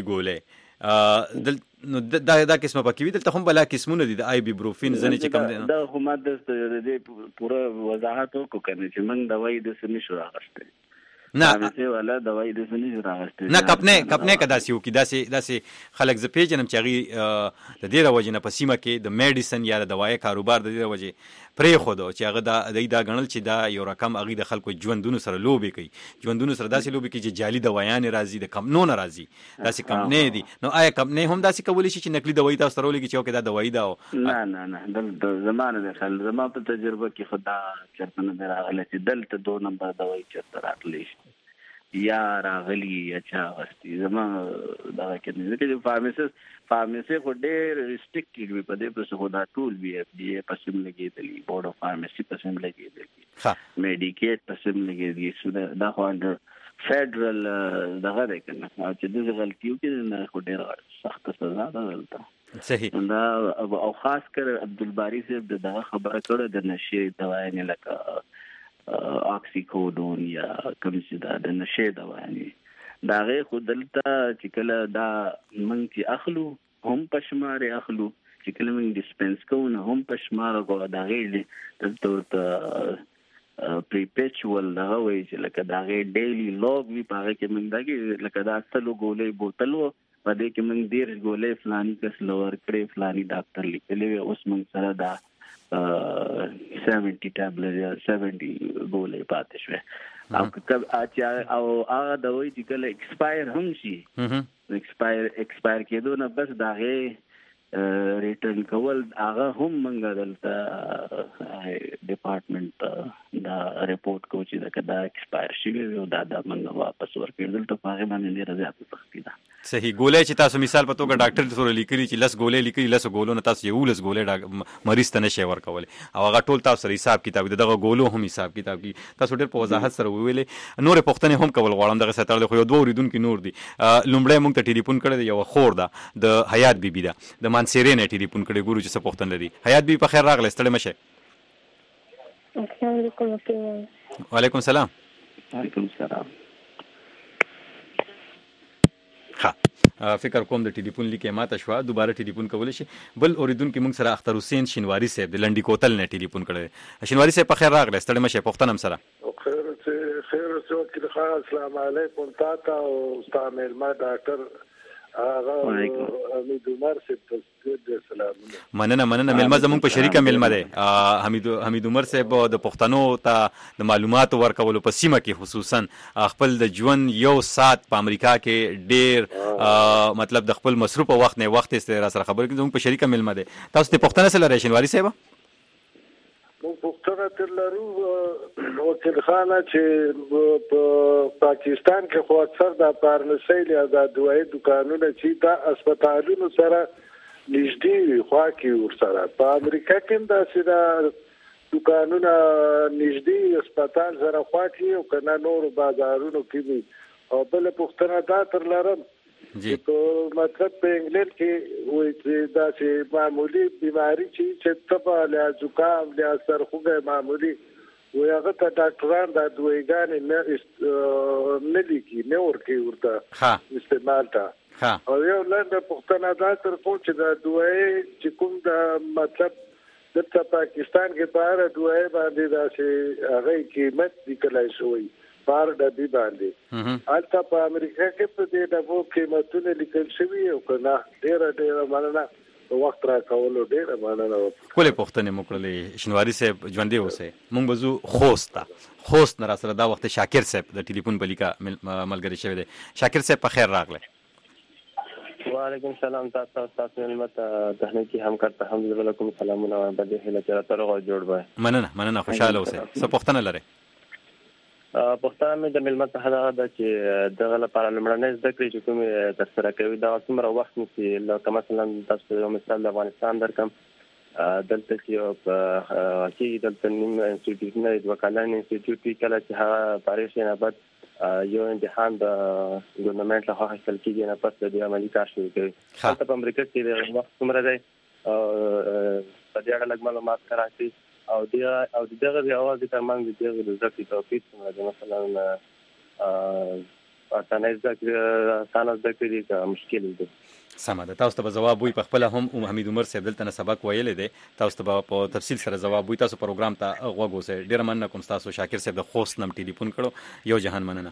ګولې نو دا قسمه پکې وي دلته هم بلا قسمونه دي د آی بی بروفین ځنې چې کم دي
دا هم د دې پوره وضاحت وکړو کنه چې موږ دوايي د سمې شو راغسته نه مې ولا دوايي د سمې راغسته
نه کپنه کدا سیو کې داسې خلک ز پیژنم چې هغه د دې وجه نه په سیمه کې د میډیسن یا د دوايي کاروبار د دې وجه پرې خو دا چې هغه دا غنل چې دا یو رقم هغه د خلکو ژوندونو سره لوبي کوي ژوندونو سره داسې لوبي کوي چې جعلي دوايان راځي د کم نه راځي داسې کم نه دي نو آیا کم نه هم داسې کولی شي چې نقلي دوايي تاسو سره ولګي چې اوکې دا دوايي دا
نه د زمانه د خل زما په تجربه کې خدا چرته نه راغله چې دلته 2 نمبر دوايي چرته راتلی یا راغلی اچھا واستي زما دا کې نه کې فارماسي خو ډېر ریسټریکټډ وي په دې په خدا ټول بي اف ډي پسم لګېدلی بورډ اف فارماسي پسم لګېدلی ها میډیکیټ پسم لګېدلی دا خو فدرال دغه ده کنه چې د غلطیو کې نه خو ډېر سخت سزا ده دلته
صحیح
دا او خاص کر عبدالباری صاحب دغه خبره کړه د نشې دوايي نه لکه اکسیکودون یا کوم چې دا د نشې دوايي دا غي خو دلته چې کله دا مونږ چې اخلو هم پښماره اخلو چې کله مونږ ډیسپنس کوو هم پښماره کو دا غي دلته پریپیچوال دا وایي چې لکه دا غي ډیلی لوګ وی پاره کې مونږ دغه لکه دا سلو ګولې بوتلو په دې کې مونږ ډیر ګولې فلاني کس لور کړې فلاني ډاکټر لیکلې اوس مونږ سره دا 70 ټابلټ یا 70 ګولې پاتې شوه او هغه د وایي چې کله ایکسپایر هم شي ایکسپایر کېدو نه بس دا غي ریټرن کول هغه هم منګه دلته ډپارټمنټ دا ریپورت کو چې دا ایکسپایر شي او دا منګه واپس ورکړل دلته هغه باندې ډیره زیاته سختی ده
صحیح ګولې چې تاسو مثال په توګه ډاکټر سره لیکلي چې لس ګولې لیکلي لس ګولو نه تاسو یو لس ګولې مریض ته نشي ورکول او هغه ټول تاسو سره حساب کتاب دغه ګولو هم حساب کتاب کی تاسو ډېر په وضاحت سره ویلې نور پښتنه هم کول غواړم دغه ستاره خو یو دوه ریدونکو نور دي لومړی موږ ته ټلیفون کړی یو خور ده د حیات بیبي ده د مانسيرې نه ټلیفون کړی ګورو چې څه پښتن لري حیات بیبي په خیر راغله ستړي مشه
السلام علیکم
وعلیکم السلام
وعلیکم السلام
فکر کوم د ټلیفون لیکه ماته شو دوباره ټلیفون کول شي بل اوریدونکو موږ سره اختر حسین شینواری صاحب د لنډی کوتل نه ټلیفون کړی شینواری صاحب په خیر راغله ستړي مشه پښتنم سره
خیر السلام علیکم تاتا او استاد ملما ډاکټر حمید عمر صاحب ته سلام
مننه ملما زموږ په شریکه ملما ده حمید عمر صاحب د پښتنو ته د معلوماتو ورکولو په سیمه کې خصوصا خپل د ژوند یو سات په امریکا کې ډیر مطلب د خپل مصروف وخت نه وخت سره خبرې کوي زموږ په شریکه ملما ده تاسو ته پښتنه سره راشنواری صاحب
پښتنه تر لرو وکیل خانه چې په پاکستان کې خو اکثر د فارماسي یا د دوايي دکانونو چې دا هسپتالونو سره نږدې خوا کې ورسره په امریکا کې دا سره دکانونه نږدې هسپتال سره خوا کې او کنه نور بازارونو کې دي او بل پښتنه دا تر لرم
جی
تو مطلب په انګلند کې وایي چې دا چې معمولی بیماری چې تبه له زکام له سرخوږه معمولی وي هغه ته ډاکټران دا دویګان نه لیکي نه ورکي ورته استعمال تا او یو لنډه پښتنه دا تر کو چې دا دوی چې کوم دا مطلب د پاکستان کې بهر دوی باندې دا چې هغه قیمت لیکلای شوی بار د بي باندې البته په امریکا کې په دې ډول قیمتونه لیکل شوی او کنه ډېر مننه وخت را کولو ډېر مننه
کله پښتنه مکړلې شنواری صاحب ژوندې اوسه مونږ بزو خوست نه سره دا وخت شاکر صاحب د ټلیفون بلیکا ملګری شوی دی شاکر صاحب په خیر راغله
وعلیکم السلام تاسو ملمت تهنیکی همکار ته هم علیکم سلامونه باندې هله چې ترغه جوړ وای
مننه خوشاله اوسئ. څه پوښتنه لرئ؟
پوښتنه مې د ملمت هغه ده چې دغه لپاره لمړنۍ زده کړې چې کومې ترسره کوي دا څومره وخت نیسي. لکه مثلا تاسو یو مثال د افغانستان درکم دلته چې دلته نیم انسټیټیوټ نه د وکالان انسټیټیوټ کله چې هغه تاریخ نه بعد یو امتحان د ګورنمنت له خوا حاصل کیږي نه پس د عملی کار شروع کوي. حتی په امریکا کې د وخت څومره دی په دې اړه لږ معلومات راکړي او دغه د اواز ترمنځ د ذکر توپیر څنګه دی. مثلا اسانه ذکر دی که مشکل دی.
سمه ده. تاسو ته به جواب وي. په خپل هم حمید عمر صاحب دلته سبق ویلې دی. تاسو ته په تفصیل سره جواب وي. تاسو پروګرام ته غوږ اوسئ. ډیر مننه کوم. تاسو شاکر صاحب د خوست نم ټلیفون کړو. یو جهان مننه.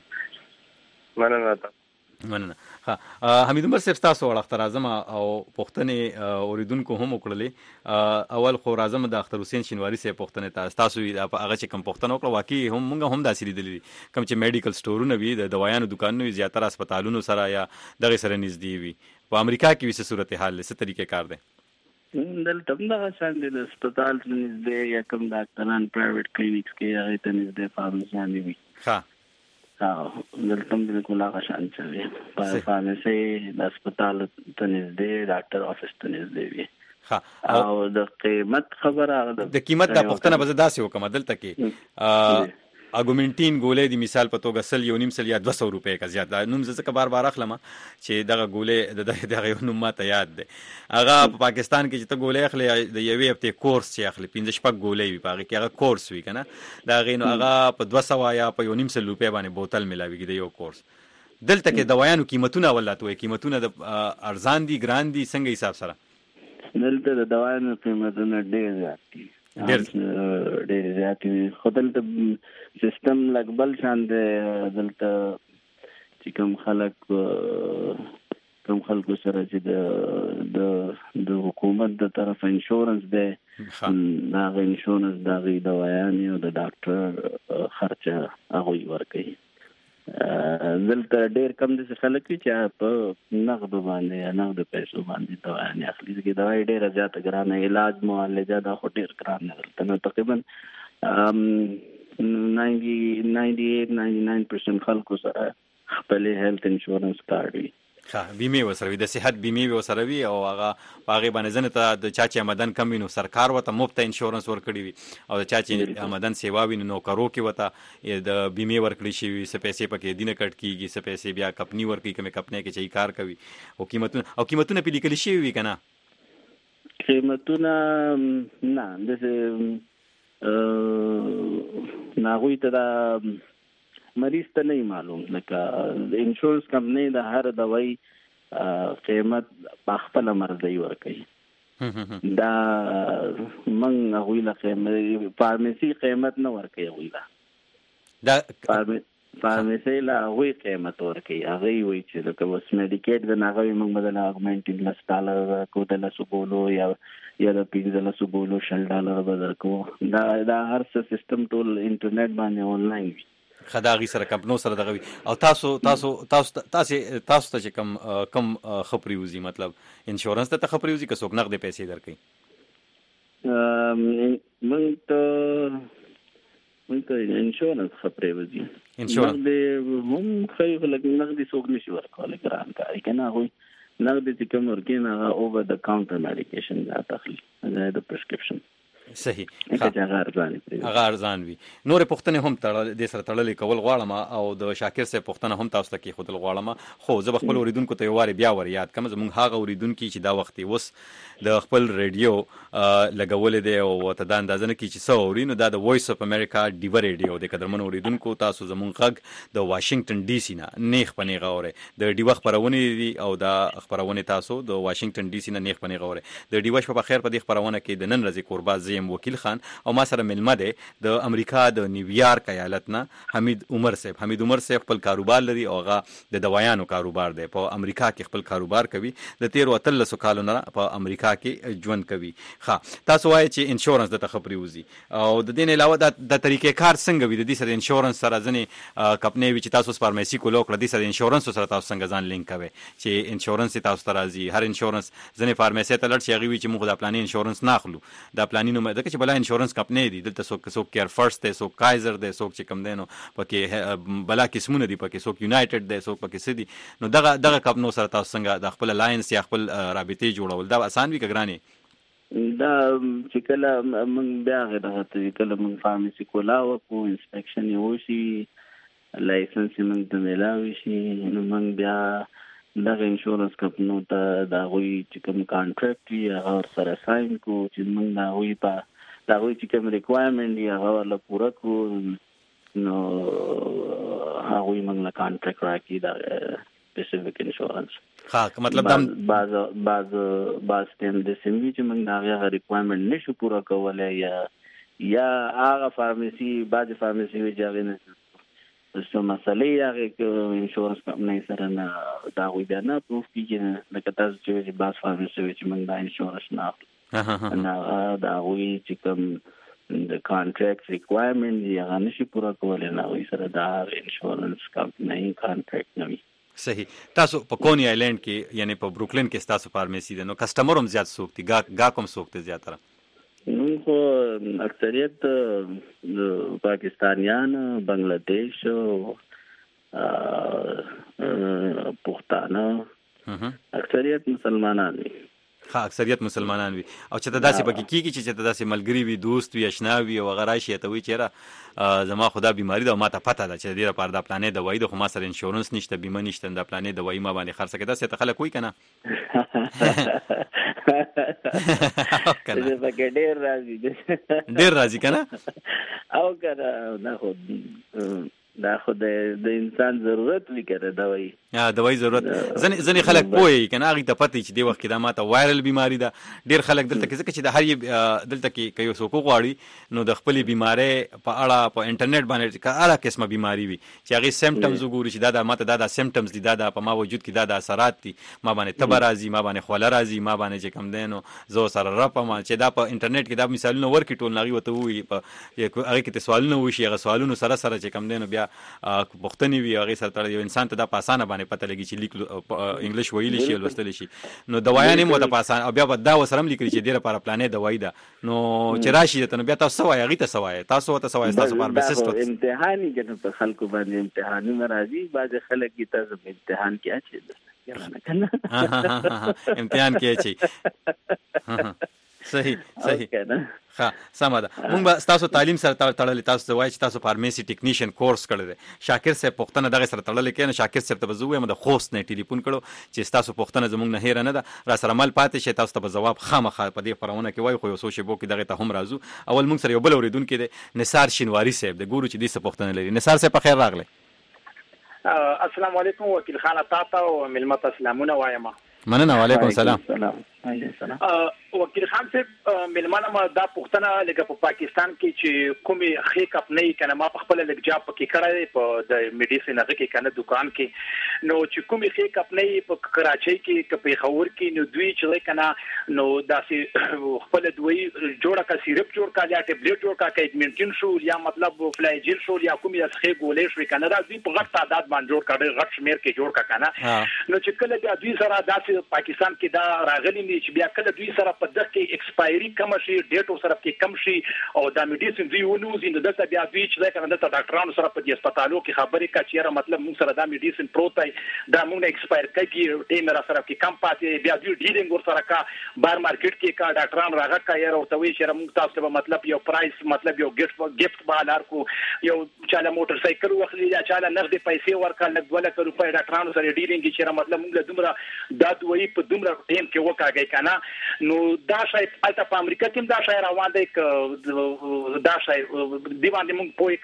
ها حمید عمر صاحب تاسو وړ اختر اعظم او پښتنې اوریدونکو هم وکړلې. اول خو اعظم د اختر حسین شینواری صاحب پښتنې تاسو هغه چې کوم پښتنه وکړه واقعي موږ هم داسې لیدلې کوم چې میډیکل سٹورونه وي د دوايانو دکانونه وي زیاتره هسپتالونو سره یا دغه سره نږدې وي. په امریکا کې وسه صورتحال څه طریقې کار دی؟
دلته دغه شان دي د هسپتال نږدې یا کوم ډاکټران پرایویټ کلینیکس کې هغه ته نږدې فارمسیان دي. ها دلته بالکل هغه شان چوي. په فارمسي د هسپتال ته نږدې ډاکټر افیس ته نږدې وي. او د قیمت خبره
د قیمت د پښتنه به داسې وکم دلته کې اګومنټین ګولې د مثال په توګه 1.5 یا 200 روپے کا زیات نوم ځکه بار اخلم چې دغه ګولې دغه نوم ماته یاد دی. هغه په پاکستان کې چې ته ګولې اخلي د یوې هفته کورس چې اخلي 15 شپږ ګولې وي پاره کې هغه کورس وي کنه دا غینو هغه په 200 یا په 1.5 روپے باندې بوتل ملاويږي د یو کورس. دلته کې دوايانو قیمتونه ولاتوي قیمتونه د ارزان دي ګران دي څنګه حساب سره؟
دلته د دوايانو قیمتونه ډېر زیات دي. ډېر زیات دي. خو دلته سیستم لګ بل شان دی. دلته چې کوم خلکو سره چې د حکومت د طرف انشورنس دی دا غي انشورنس دا غي دوايانې او د ډاکټر خرچه هغه ورکوي. دلته ډېر کم دي خلک چې په نقد باندې نقد پیسو باندې دوايانې اخلي. چې دوايي ډېر زیات ګرانه علاج معالجه دا خو ډېر ګرانه دلته نو تقریبا 98-99% خلکو سره خپل هیلث انشورنس کارت وي.
بیمه وسره وي د صحت بیمه وسره وي او هغه هغه باندې ځنه ته د چا چې آمدن کم وي نو سرکار وته مفت انشورنس ورکړي وي او د چا چې آمدن سیوا وي نو کرو کې وته د بیمه ورکړي شي څه پیسې پکې دینه کټ کیږي څه پیسې بیا کمپنی ورکړي کومه کمپنی کې چې کار کوي او قیمتونه په لیکل شي وي کنه
قیمتونه نه د ناغوی ته دا مریض ته نه معلوم. لکه انشورنس کمپنی د هر دوايي قیمت په خپل مرزي ورکوي. دا من هغوی له فارمسي قیمت نه ورکوي. هغوی دا فارمسي له هغوی قیمت ورکوي. هغه وی چې لکه وس میډیکیټ د هغوی موږ بدل اګمنټینګ $10 کو د $10 یا د $15 $10 بدل کو. دا هر څه سیستم ټول انټرنیټ باندې آنلاین وي.
خداغي سره کمپنو سره دغه او تاسو ته چې کم خبري وزي مطلب انشورنس ته خبري وزي که څوک نقد پیسې درکې
مونږ ته انشورنس خبري وزي انشورنس د هم خیر لکه نقد څوک نشي ورکول ګران کاری کنه هغه نقد چې کوم ورکینه هغه اوور د کاونټر میډیکیشن دا تخلي د پرسکرپشن
صحیح هغه ارزان وي. نور پښتنه هم د سره تړلې کول غواړم او د شاکر صاحب پښتنه هم تاسو ته کې خودل غواړم خو زه خپل اوریدونکو ته یواري بیا ور یاد کوم زموږ هغه اوریدونکو چې دا وخت وس د خپل ریډیو لګول دي او ته دا اندازه نه کی چې سو اورینو دا د وایس اف امریکا ډیو ریډیو د قدرمن اوریدونکو تاسو زموږ غږ د واشنگټن ډي سي نه نیخ پنی غوره د ډیو خبرونه دي او دا خبرونه تاسو د واشنگټن ډي سي نه نیخ پنی غوره د ډیو شپه په خیر په دې خبرونه کې د نن ورځې قربا چې وکیل خان او ما سره ملمه دی د امریکا د نیویارک ایالت نه حمید عمر صاحب خپل کاروبار لري او هغه د دوایانو کاروبار دی په امریکا کې خپل کاروبار کوي د 13 کالو نه په امریکا کې ژوند کوي. تاسو وایي چې انشورنس د تخپري وزي او د دې علاوه د طریقې کار څنګه وي د دې سره انشورنس سره ځنې کمپنۍ وي چې تاسو فارمیسي کولو کړ د سره انشورنس سره تاسو څنګه ځان لینک کوي چې انشورنس تاسو ته راځي هر انشورنس ځنې فارمیسي ته لړ شي غوي چې موږ د پلاني انشورنس ناخلو د پلاني نو مده چې بلا انشورنس کمپنۍ دي دلته څوک کیر فرست دی څوک کایزر دی څوک چې کم دی نو پکې بلا قسمونه دي پکې څوک یونایټډ دی څوک پکې سدي نو دغه کمپنو سره تاسو څنګه د خپل الاینس یا خپل رابطې جوړول دا آسان وي کګراني
دا چې کله موږ بیا غواړو چې کله موږ فارمیسي کولا او کو انسپیکشن یو شي لایسنس موږ ته ملاوي شي نو موږ بیا دغه انشورنس کمپنو ته دا غوي چې کوم کانټریکټ وي هغه سره ساين کو چې موږ دا غوي په دا غوي چې کوم ریکوایرمنت دی هغه له پوره کو نو هغه موږ له کانټریکټ راکې دا سپیسیفیک انشورنس
مطلب
باز ټیم د سیموي چې موږ هغه ریکوایرمنت نشو پوره کولای یا هغه فارمیسي باز فارمیسي وی ځای نه څه مسلې هغه انشورنس کمپنۍ سره نه دا وی بیا نه پروف کیږي لکه تاسو چې باز فارمیسي چې موږ دا انشورنس نه دا وی چې کوم د کانټریکټ ریکوایرمنت دی هغه نشي پوره کولای نه وی سره دا انشورنس کمپنۍ کانټریکټ نه وي.
صحیح. تاسو په کونی آیلند کې یعنی په بروکلین کې تاسو فارمیسي ده نو کسٹمر هم زیات سوق دي گا کوم سوق دي زیاتره
نو خو اکثریت پاکستانیان بنگلاديش پښتانه اکثریت مسلمانان دي
اکثریت مسلمانان وي او چې تداسي پکې کیږي چې تداسي ملګری وي دوست وي آشنا وي او غره شي ته وي چیرې زما خدا بیماری ده ما ته پته ده چې ډیره پر دا پلانې دوايي د خو ما سره انشورنس نشته بیمه نشته دا پلانې دوايي ما باندې خرڅ کړه څه ته خلک وي کنه
کنه
ډیر راضي کنه
او کنه نه خو دا خو د انسان ضرورت وکړه دوايي
ضرورت ځنې خلک پوي کنه هغه ته پته چې دی وخت کې دا ماته وایرل بیماری ده ډیر خلک دلته کې ځکه چې د هر دلته کې یو څوک غواړي نو د خپل بیماری په اړه په انټرنیټ باندې کاره قسمه بیماری وي چې هغه سیمټمز وګوري چې دا ماته دا سیمټمز دي دا په ما وجود کې دا اثرات دي ما باندې تب راځي ما باندې خوله راځي ما باندې چې کم دینو زو سره رپم چې دا په انټرنیټ کې دا مثالونه ورکې ټول نغي وته وي په هغه کې سوالونه وشي هغه سوالونه سره چې کم دینو بیا پښتني وي هغه سره یو انسان ته د پاسانه باندې پته لګي چې لیک انګلیش ویل شي لوستل شي نو دوايانې مو د پاسانه او بیا بد دا وسرم لیکل چې ډیره پر پلانې دوايي ده نو چې راشي ته بیا تاسو وایي هغه ته سوای تاسو ته سوای تاسو پر بیسس
امتحاني کنه په خلکو باندې امتحاني ناراضي بعض خلک کی تاسو امتحان کې اچي
امتحان کې اچي صحیح کنه ها سم ده مونږ تاسو تعلیم سره تړلې تاسو وایي چې تاسو فارمیسي ټیکنیشن کورس کړی دی شاکر صاحب پښتنه دغه سره تړلې کینې شاکر صاحب ته بزوې مده خوست نه ټلیفون کړو چې تاسو پښتنه زمونږ نه هیر نه ده را سره مل پاتې شي تاسو ته جواب خامخا په دې پرونه کې وای خو یو سوچ بو کې دغه ته هم رازو اول مونږ سره یو بل اوریدونکو دی نثار شینواری صاحب د ګورو چې دې پښتنه لري نثار صاحب په خیر راغله
السلام علیکم وکیل خان تاسو او ملمت اسلامونه وایم
مننه وعلیکم السلام
وکیل خان صاحب ملمانه ما دا پښتنه لکه په پاکستان کې چې کومي خې کپنې کنه ما په خپل لګجا پکې کړای په د میډیسن هغه کې کنه دکان کې نو چې کومي خې کپنې په کراچۍ کې کپې خور کې نو دوی چې کنه نو داسې خپل دوی جوړه کا سیرپ جوړ کا یا ټابلیټ جوړ کا ایډمنټین شو یا مطلب فلایجل شو یا کومي خې ګولې شو کنه دا دوی په غټ تعداد باندې جوړ کړي غټ شمیر کې جوړ کا کنه نو چې کله د دوی سره داسې پاکستان کې دا راغلي چې بیا کله دوی سره په دغه کې ایکسپایری کم شي ډیټو سره کې کم شي او دا میډیسن دوی ونوزي نو دلته بیا دوی چې کنه د ډاکټرانو سره په دې هسپتالو کې خبرې کا چیرې مطلب موږ سره دا میډیسن پروتای دا موږ نه ایکسپایر کوي ټیم را سره کې کم پاتې بیا دوی ډیلینګ ور سره کا بار مارکیټ کې کا ډاکټران راغه کا یې او توي چې موږ تاسو ته مطلب یو پرایس مطلب یو گیفت بالار کو یو چاله موټر سایکل واخلي یا چاله نغد پیسې ورکړل لږ ولا روپۍ ډاکټرانو سره ډیلینګ چې مطلب موږ دومره دا دوی په دومره ټیم کې وکاږي کنه نو دا شاید البته په امریکا کې دا شاید روان دی دا شاید دی باندې موږ پوي کا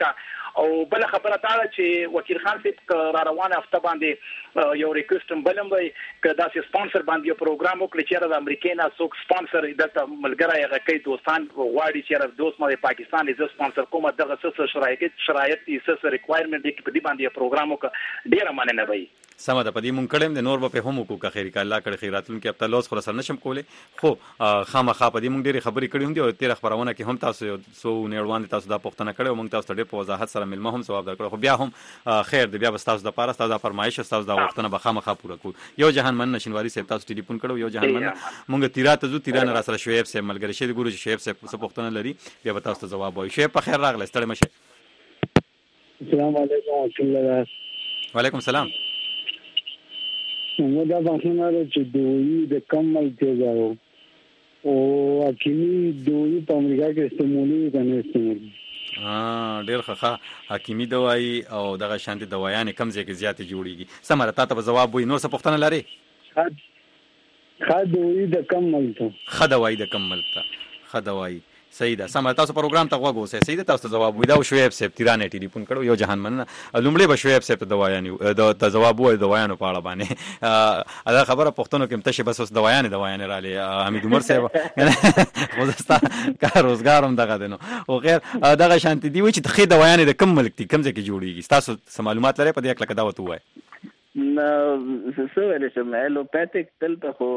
او بل خبره دا چې وکیل خان صاحب را روانه هفته باندې یو ریکوست بلم وي ک داسې سپانسر باندې پروګرام وکړي چې د امریکا نه څوک سپانسر دلته ملګری هغه کوي دوستان غواړي چې دوست مې پاکستان یې سپانسر کوم دغه څه شرایط یې څه ریکوایرمنت دي په دې باندې پروګرام وکړي ډیره مننه وي
سمه ده. په دې مونږ کړم د نور په هم کو که خیر الله کړي خیراتون کې ابتلوس خو سره نشم کوله خو خامخا په دې مونږ ډېری خبرې کړې هم دي او تیر خبرونه کې هم تاسو سو نیړوان تاسو دا پوښتنه کړې او مونږ تاسو ډېر په وضاحت سره ملما هم ثواب درکړو خو بیا هم خیر دی بیا تاسو د پاره تاسو د فرمایش تاسو د وختونه به خامخا پوره کو. یو جهان من نشنواری صاحب تاسو ټلیفون کړو یو جهان من مونږ تیرات زو تیران را سره شعیب صاحب ملګری شه ګورو شعیب صاحب څه پوښتنه لري بیا به تاسو جواب وایي. شعیب په خیر راغله ستړي مشه.
السلام علیکم ورحمۃ اللہ.
وعلیکم السلام.
موږ دا باندې نه چې دوی د کمل تیزارو او حکیمی دوی په امریکا کې استعمالي کنه استعمالي
ډېر ښه حکیمی دوايي او دغه شانتي دوايان کم ځای کې زیاتې جوړیږي. سمره تاسو به جواب وي نور څه پوښتنه لري؟
ښه دوی د کمل ته
ښه دوايي د کمل ته ښه دوايي صحیح ده. سمره تاسو پروګرام ته غوږ اوسئ. صحیح ده تاسو جواب وي دا شعیب صاحب تیرانه ټلیفون کړو یو جهان من لومړی به شعیب صاحب ته دوايان د جواب وای دوايانو په اړه باندې دا خبره پښتنو کې متشه بس اوس دوايان را لې حمید عمر صاحب خوستا کار روزګار هم دغه دینو او غیر دغه شانتي دی و چې تخې دوايان د کم ملک دي کم ځکه جوړیږي تاسو سم معلومات لري په دې اکل کدا وته وای
نو څه ویل شم الوپاتیک تل په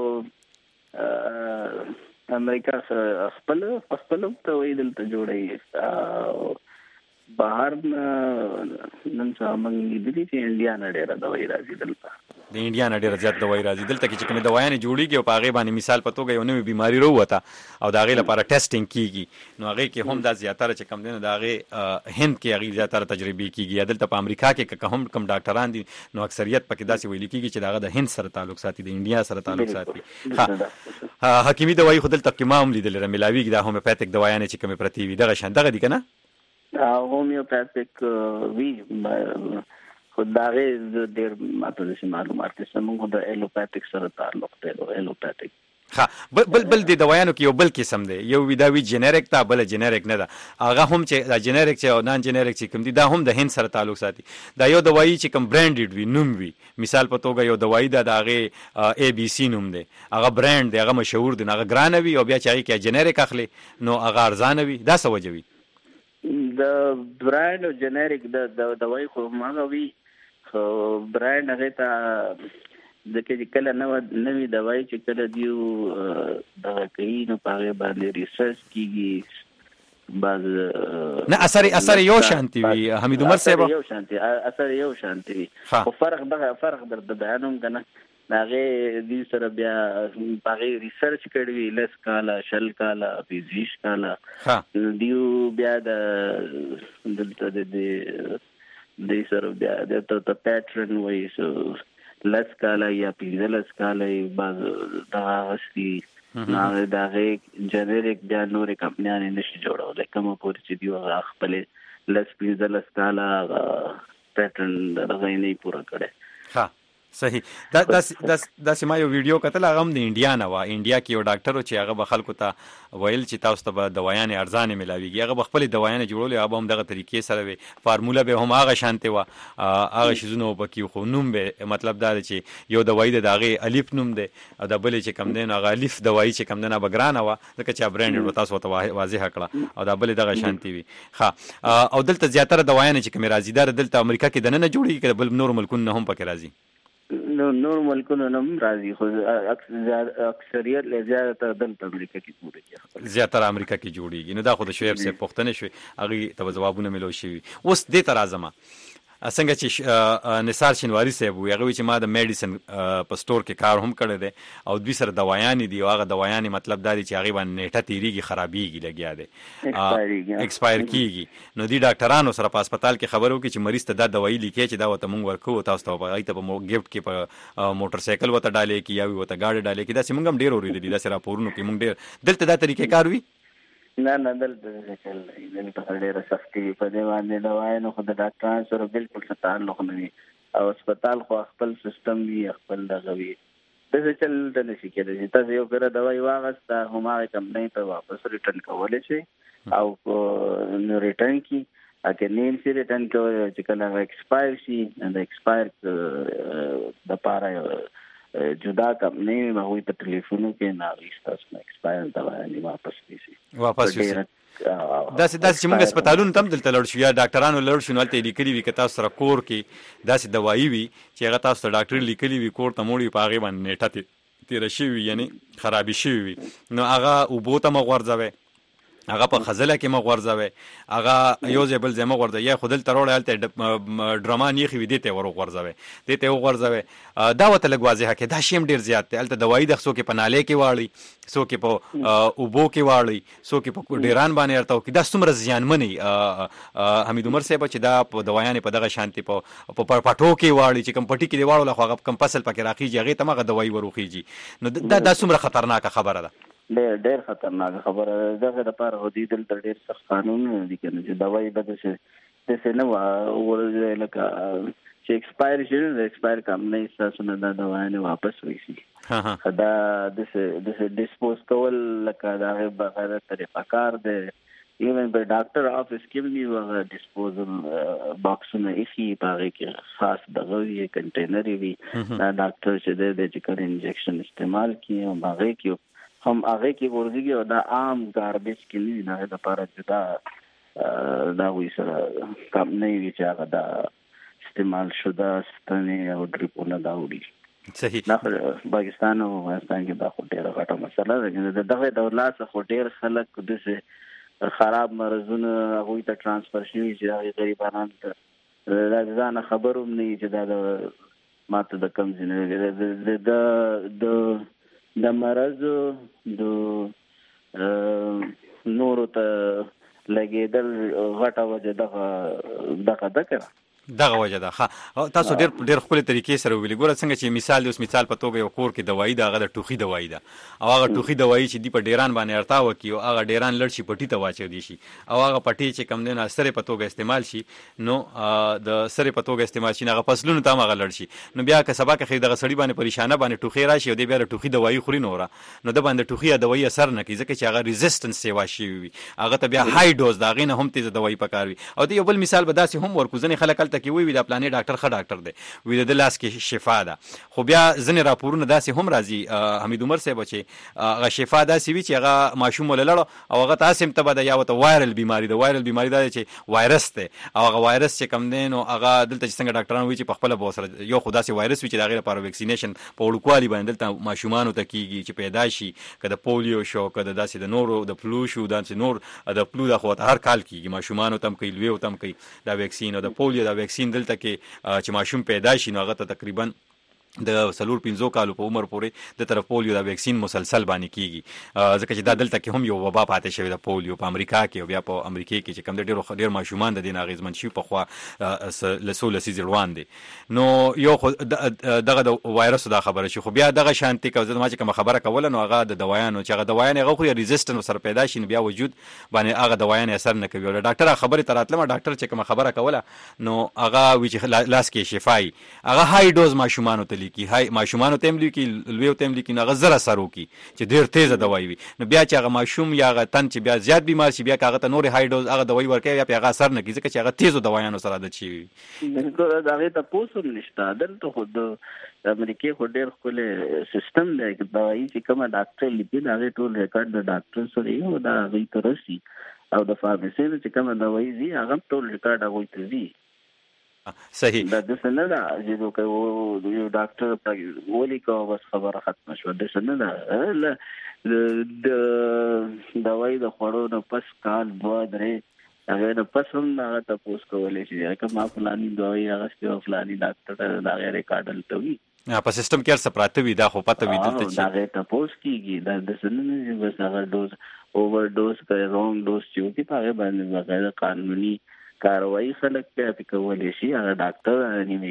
امریکا خپل ته وی دلته جوړي بهر نن سامن دي چې انډیا نه ډېر دوايي راځي دلته
د انډیا نه ډېر زیات دوايي راځي دلته کې چې کوم دوايان جوړيږي او په هغه باندې مثال پتوګي یو نوې بيماري وروته او دا غي لپاره ټیسټینګ کیږي نو هغه کې هم دا زیاتره چې کم دینه دا غي هند کې هغه زیاتره تجربه کیږي دلته په امریکا کې هم کم ډاکټران دي نو اکثریت پکې داسې ویل کیږي چې دا د هند سره تعلق ساتي د انډیا سره تعلق ساتي. حکیمی دوايي خو دلته کې ما هم لیدل ملاویږي دا هومیوپاتیک دوايان چې کوم پرتی وي دغه شان دغه دي کنه
هومیوپاتیک وی خدای ډېر ماته د معلومات سمون د الوپاتیک سره تعلق دی الوپاتیک
ها بل د دوايانو کې یو بل قسم دی یو ویداوی جنریک تا بل جنریک نه ده هغه هم چې جنریک چې او نان جنریک چې کوم دي دا هم د هند سره تعلق ساتي دا یو دوايي چې کوم برانډډ وي نوم وي مثال په توګه یو دوايي دا هغه اي بي سي نوم دی هغه برانډ دی هغه مشهور دی هغه ګران وي او بیا چې هغه کې جنریک اخلي نو هغه ارزان وي دا څه وجوي
د برانډ او جنریک د دوايي خو ماغه وي خو برانډ هغه ته ځکه چې کله نوې دوايي چې کله دیو دغه کوي نو په هغه باندې ریسرچ کیږي بعض
نه اثر یو شانتي وي حمید عمر صاحب
اثر یو شانتي وي خو فرق در بیانوم کنه هغه دې سره بیا هغه ریسرچ کړی لس کاله شل کاله 20 کاله دیو بیا د دې سره بیا د پیټرن وایي سو لس کاله یا 15 کاله بعد دا غستی نه دا غي جنریک بیا نورې کمپنیانه نشي جوړول کوم پورې چې دی خپل لس 15 کاله پیټرن دغه نه پورا کړي.
ها صحیح دا سما یو ویډیو کتل هغه د انډیا نه و انډیا کې یو ډاکټر چې هغه به خلکو ته ویل چې تاسو ته دوايان ارزانه ملاويږي هغه خپل دوايان جوړول هغه هم دغه طریقې سره وي فارموله به هم هغه شانته و هغه شیزونه وبکی خو نوم به مطلب دا چې یو دوايي د هغه الف نوم دی او د بل چې کم دین هغه الف دوايي چې کم دینه بګرانه و ځکه چې برانډ تاسو ته واضح کړه او د بل دغه شانتي وي. ها او دلته زیاتره دوايان چې کوم راځي دلته امریکا کې د نه جوړیږي بل نور ملکونه هم پکې راځي
نور ملکونو نم راځي خو اکثریت له زیاتره دلته امریکا کې جوړیږي
زیاتره امریکا کې جوړیږي نو دا خو د شعیب صاحب پوښتنه شوی هغه ته جوابونه ملو شي اوس دې تر اعظم څنګه چې نثار شینواری صاحب وي هغه چې ما د میډیسن په سٹور کې کار هم کړی دی او دوی سره دوايان دي او هغه دوايان مطلب دا دي چې هغه باندې نیټه تیریږي خرابېږي لګیا دي ایکسپایر کیږي نو دي ډاکټرانو سره په هسپتال کې خبرو کې چې مریض ته دا دوايي لیکي چې دا وته مونږ ورکو تاسو ته په گیفت کې په موټر سایکل وته ډالې کې یا وته گاډي ډالې کې دا سیمنګ هم ډیر اورېدل دا سره پورونو کې مونږ ډیر دلته دا طریقې کار وي
نه دلته چل دلته ډېره سختي په دې باندې دوايانو خو د ډاکټرانو سره بالکل تعلق نه وي او هسپتال خو خپل سیستم وي خپل دغه وي څه چل د نشي کېدای تاسو یو کړه دوايي واغسته هماغه کمپنۍ ته واپس ریټرن کولای شي او نو ریټرن کی اګه نیم سی ریټن کوي چې کله ایکسپایر شي د ایکسپایر د پاره جدا کمپنی هغه په ټلیفون کې ناويستاسو ایکسپایر دا نه واپس
شي داسې چې موږ هسپتالونو تم دلته لړ شو یا ډاکټرانو لړ شو نو ته لیکلي وي که تاسو سره کور کې داسې دوايي وي چې هغه تاسو ته ډاکټر لیکلي وي کور ته موړي په هغه باندې نیټه تیر شي یعنی خرابې شي وي نو هغه وبو ته مغورځوي هغه په خزله کې مغورځوي هغه یو ځای بل ځای مغورځوي یا خودل تروړ هلته ډراما نیخي وي دته ور غورځوي دته وغورځوي دا وته لګ واضحه کې دا شیم ډیر زیات دی هلته دوايي د خصو کې پناله کې واړي سو کې په اوبو کې واړي سو کې په ډیران باندې ارتاو کې دا څومره زیانمنې حمید عمر صاحب چې دا په دوايانې په دغه شانتي په پټو کې واړي چې کم پټي کې دی واړو له هغه کم فصل پکې راخیږي هغه تمغه دوايي وروخیږي نو دا څومره خطرناک خبره ده
ډېر خطرناک خبره دغه لپاره هدي دل ډېر سخت قانون دي کنه چې دوايي بده شي د سينو ورته لکه چې ایکسپایر شي د ایکسپایر کمپنی تاسو نه دا دوايي واپس وشي دا د ډیسپوز کول لکه دا بغیر طریقه کار دی ایون په ډاکټر افیس کې بھی وغه ډیسپوزل باکسونه ایسی پاره کې خاص دغه یې کنټینر وی دا ډاکټر چې د چې انجکشن استعمال کیه او هغه کې هم هغه کې ورځي او دا عام ګاربیج کې نه د لپاره جدا دا وی سره کم نه وی چې هغه دا استعمال شوه ستنې او ډریپونه دا وړي
صحیح
نه پاکستان او افغانستان کې دا خو ډیره غټه مسله ده دغه دولت څخه ډیر خلک د خراب مرزونه هغه ته ترانسفر شي چې هغه غریبانو ته دا ځان خبروم نه چې دا ماته د کم ځنه د مرض د نورو ته لګیدل غټه وجه دغه
دغه وجه ده تاسو ډیر خپل طریقې سره ویلي ګوره څنګه چې مثال په توګه یو کور کې دوايي ده هغه د ټوخي دوايي ده او هغه ټوخي دوايي چې دی په ډیران باندې ارتاو کی او هغه ډیران لړ شي پټي ته واچو دي شي او هغه پټي چې کم نه سره په توګه استعمال شي نو د سره په توګه استعمال شي هغه فصلونو ته هغه لړ شي نو بیا که سبا کې دغه سړی باندې پریشانه باندې ټوخي راشي او دی بیا ټوخي دوايي خوري نو د باندې ټوخي دوايي اثر نه کوي ځکه چې هغه ریزिस्टنس سیوا شي وي هغه ته بیا های ډوز دا غینه هم تیز دوايي پکاروي او دی یو بل مثال به داسې هم ورکوزنه خلک تل کې وي دا پلانې ډاکټر ښه ډاکټر دی وی د لاس کې شفا ده خو بیا ځنې راپورونه داسې هم راځي حمید عمر صاحب چې هغه شفا داسې وي چې هغه ماشوم ولړ او هغه تاسو هم تبه د یا وته وایرل بیماری دا چې وایرس دی او هغه وایرس چې کم دی نو هغه دلته چې څنګه ډاکټران وایي چې په خپل بوسره یو خدا سي وایرس وي چې دغه لپاره ویکسینیشن په وړوکوالي باندې دلته ماشومان ته کیږي چې پیدا شي کده پولیو شو کده داسې د نورو د فلو شو داسې نور د فلو د خو هر کال کیږي ماشومان تم کوي لوی تم کوي دا ویکسین او د پولیو دا ویکسین دلته کې چې ماشوم پیدا شي نو هغه ته تقریبا د 4-5 کالو په عمر پورې د طرف پولیو دا ویکسین مسلسل باندې کیږي ځکه چې دا دلته کې هم یو وبا پاتې شوی د پولیو په امریکا کې او بیا په امریکا کې چې کوم ډیر ماشومان د دین اغیزمن شي په خوا لسول سیزر روان دي نو یو دغه د وایرس دا خبره شي خو بیا دغه شانتي کوزه ما چې کوم خبره کوله نو هغه د دوايانو چې هغه دوايانې هغه خو ریزिस्टنس سره پیدا شي نو بیا وجود باندې هغه دوايانې اثر نه کوي ډاکټر خبره تراتله ډاکټر چې کوم خبره کوله نو هغه وی چې لاس کې شفای هغه های ډوز ماشومان ته لیکي های ماشومان ته لیکي لوی ته لیکي هغه زره سرو کی چې ډیر تیزه دوايي وي نو بیا چې هغه ماشوم یا هغه تن چې بیا زیات بیمار شي بیا هغه ته نور های ډوز هغه دوايي ورکوي یا هغه اثر نه کوي ځکه چې هغه تیزو دوايانو سره د چی
بالکل دا هغه ته پوسو نشته دلته خود امریکای خو ډیر خپل سیستم دی دوايي چې کومه ډاکټر لیکي دا ټول ریکارډ د ډاکټر سره یو دا غي ترسي او د فارماسي چې کومه دوايي زی هغه ټول ریکارډ هغه ته زی
صحیح
دا د سنه دا چې یو ډاکټر ولي کو بس خبره ختم شو د سنه دا د دوايي د خورو نه پس کال 2-3 هغه نه پس هم هغه تاسو کولای شئ چې ما فلاني دوايي هغه ستو فلاني ډاکټر دا غیر ریکارډل توي
په سیستم کې څه پراته وي دا خو پته وي دلته
چې هغه تاسو کیږي دا د سنه نه بس هغه ډوز اوور ډوز کوي رونګ ډوز چې کی په باندې غیر قانوني کاروایی خلک په کولای شي هغه ډاکټر نیمه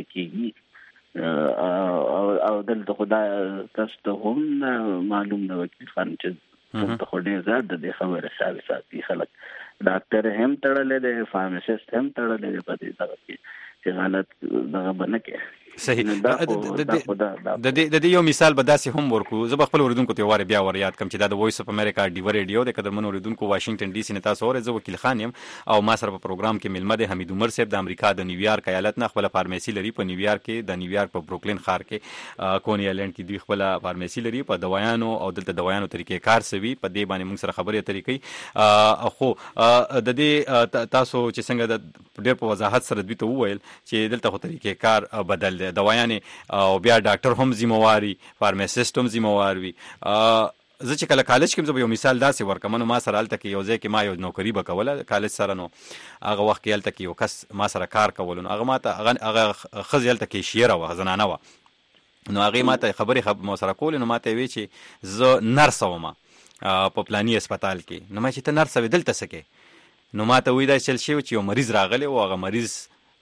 کیږي او دلته خدای تاسو ته هم معلوم نه وکړي خان چې ته خو ډیر زیات د خبره ساتي خلک ډاکټر هم تړلې ده فارماسیست هم تړلې ده په دې ځای کې چې غلط دغه باندې کې
صحیح. د دې یو مثال به داسې هم ورکو، زه به خپل اوریدونکو ته واره بیا ور یاد کم چې دا د وایس اف امریکا ډیو ریډیو د قدرمن اوریدونکو واشنگټن ډي سي نه تاسو اورئ. زه وکیل خان یم او ما سره په پروګرام کې ملمه د حمید عمر صاحب د امریکا د نیویارک ایالت نه خپل فارمیسي لري په نیویارک کې، د نیویارک په بروکلین ښار کې کونی ایلند کې دوی خپل فارمیسي لري په دوايانو او دلته دوايانو طریقې کار سوي. په دې باندې موږ سره خبرې طریقې خو د دې تاسو چې څنګه د ډېر په وضاحت سره دوی ته وویل چې دلته خو طریقې کار بدل دي، دوايانې او بیا ډاکټر هم ذمہواري، فارماسیست هم ذمہوار وي. زه چې کله کالج کې یو مثال داسې ورکم، نو ما سره هلته کې یو ځای کې ما یو نوکري به کوله کالج سره، نو هغه وخت کې هلته کې یو کس ما سره کار کولو، نو هغه ما ته هغه ښځې هلته کې شیره وه، زنانه وه، نو هغې ما ته خبرې مو سره کولې، نو ما ته یې وی چې زه نرسه وم په پلاني اسپتال کې. نو ما چې ته نرسه وې دلته څه کې؟ نو ما ته وایي دا چل شوي چې یو مریض راغلی و، هغه مریض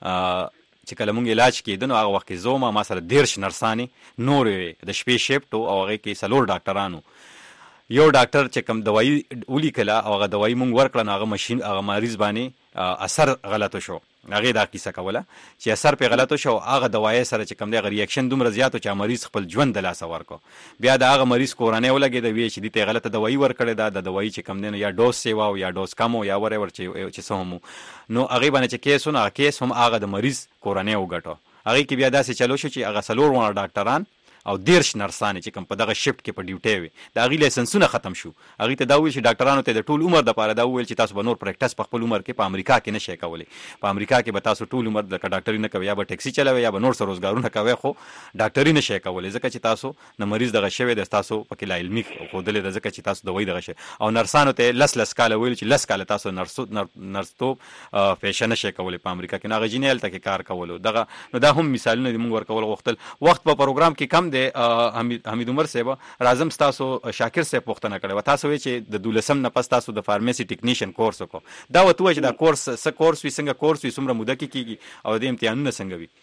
چې کله مونږ علاج کېده نو هغه وخت کې زه وم، ما سره 13 نرسانې نورې وې د شپې شفټ او هغې کې 4 ډاکټرانو. یو ډاکټر چې کوم دوايي ولیکله او هغه دوايي مونږ ورکړه، نو هغه مریض باندې اثر غلطو شو، هغې دا کیسه کوله چې اثر پې غلطو شو، هغه دوايي سره چې کوم دی هغه ریاکشن دومره زیات و چې مریض خپل ژوند د لاسه ورکړو. بیا د هغه مریض کورنۍ ولګېده، ویې چې دې ته غلطه دوايي ورکړې ده، د دوايي چې کوم دی نو یا ډوز سیوا او یا ډوز کم و یا ورور چې څه هم، نو هغې باندې چې کیس و نو هغه کیس هم هغه د مریض کورنۍ وګټو. هغې کې بیا داسې چلو شو چې هغه 4 ډاکټران او 13 نرسانې چې کوم په دغه شفټ کې په ډیوټي وي، د هغې لایسنسونه ختم شو. هغې ته دا وویل چې ډاکټرانو ته د ټول عمر دپاره دا وویل چې تاسو به نور پریکټس په خپل عمر کې په امریکا کې نشئ کولی. په امریکا کې به تاسو ټول عمر لکه ډاکټري نه کوئ، یا به ټیکسي چلوئ یا به نور څه روزګارونه کوئ، خو ډاکټري نشئ کولی ځکه چې تاسو د مریض دغه شوی دی، تاسو پکې لا علمي ښودلې ده ځکه چې تاسو دوايي دغه شی. او نرسانو ته 10 کاله ویل چې 10 کاله تاسو نرستوب پیشه نشئ کولی په امریکا کې، نو هغه جینې هلته کې کار کولو دغه. نو دا هم مثالونه دي موږ ورکول غوښتل. وخت په پروګرام کې کم دی. حمید عمر صاحب راځم ستاسو شاکر صاحب پوښتنه کړې وه، تاسو وایئ چې د 12 نه پس تاسو د فارمیسي ټیکنیشن کورس وکړو. دا ورته ووایئ چې دا کورس څه کورس وي، څنګه کورس وي، څومره موده کې کېږي او د امتحانونه څنګه وي؟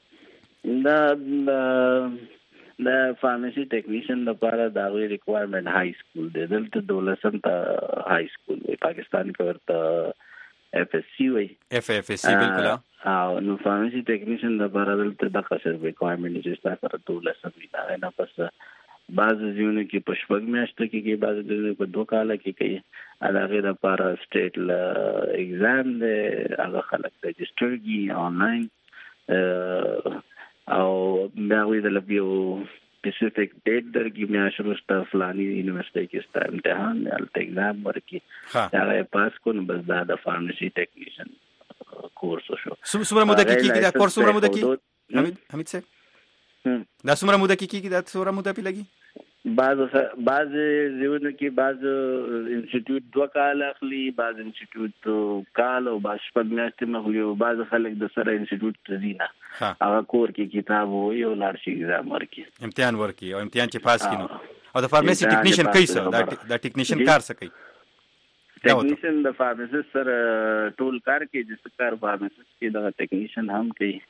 د فارمیسي ټیکنیشن لپاره د هغوی ریکوایرمنټ های سکول دی. دلته 12 ته های سکول وي، پاکستان کې ورته اف اس سی وایي،
اف اس سی بالکل.
او نو فارمیسي ټیکنیشن لپاره دلته د خاص ریکوایرمنټ چې ستا سره 12 وي. دا نه پس بعض ځایونو کې په 6 میاشتو کې کوي، بعض ځایونو په 2 کاله کې کوي. د هغې لپاره سټیټ ایگزام دی، هغه خلک رجسټر کړي آنلاین، او بیا هغوی د یو سپیسیفیک ډیټ درکړي میاشت وروسته فلاني یونیورسټۍ کې ستا امتحان دی، هلته ایگزام ورکړي، هغه یې پاس کړو، نو بس دا د فارمیسي ټیکنیشن کورس شو.
څومره موده کې کېږي دا کورس؟ څومره موده کې حمید صاحب دا څومره موده کې کېږي؟ دا څومره موده پې لګي؟
بعض ځایونو کې بعض انسټیټیوټ 2 کال اخلي، بعض انسټیټیوټ کال، او بعض 6 میاشتې نه اخلي، او بعض خلک د سره انسټیټیوټ ته ځي نه، هغه کور کې کتاب وایي او لاړ شي ایگزام ورکړي، امتحان
ورکړي، او امتحان چې پاس کړي نو. او د فارمیسي ټیکنیشن کوي څه؟ دا ټیکنیشن کار څه کوي؟
ټیکنیشن د فارماسیست سره ټول کار کوي، چې کار فارماسیست کې دغه ټیکنیشن هم کوي.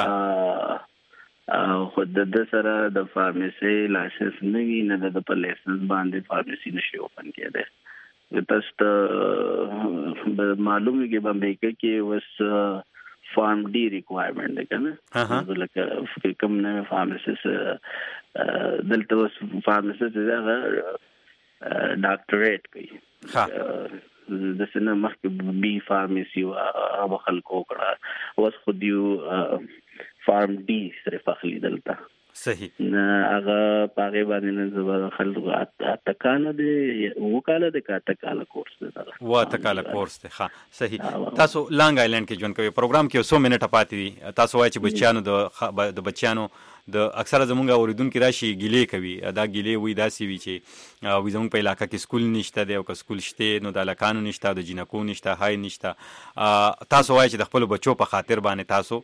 خو د سره د فارماسي لایسنس نه وي، نه د په لایسنس باندې فارماسي نشي اوپن کېدی. تاسو ته معلوم وي چې بمبئی کې اوس فارم ډي ریکوایرمنټ دی کنه، لکه کوم نه فارماسیست دلته اوس فارماسیست هغه ډاکټریټ کوي. د سنه مخکې بي فارماسي او خلکو کړه، اوس خو دیو فارم ډي صرف اخلي دلته.
صحیح.
هغه پاغه باندې نه زبر خلکو اتکاله دی، وکاله د کاتکاله کورس دی،
واتکاله کورس دی. ها صحیح. تاسو لانګ آیلند کې ژوند کوي، پروګرام کې 100 منټه پاتې دي. تاسو وایئ چې بچیانو د بچیانو د اکثره زمونږ اوریدونکي راشي ګیلې کوي، دا ګیلې وي داسې وي چې وي زمونږ په علاقه کې سکول نشته دی، او که سکول شته نو د هلکانو نشته، د جینکو نشته، های نشته. تاسو وایئ چې د خپلو بچو په خاطر باندې تاسو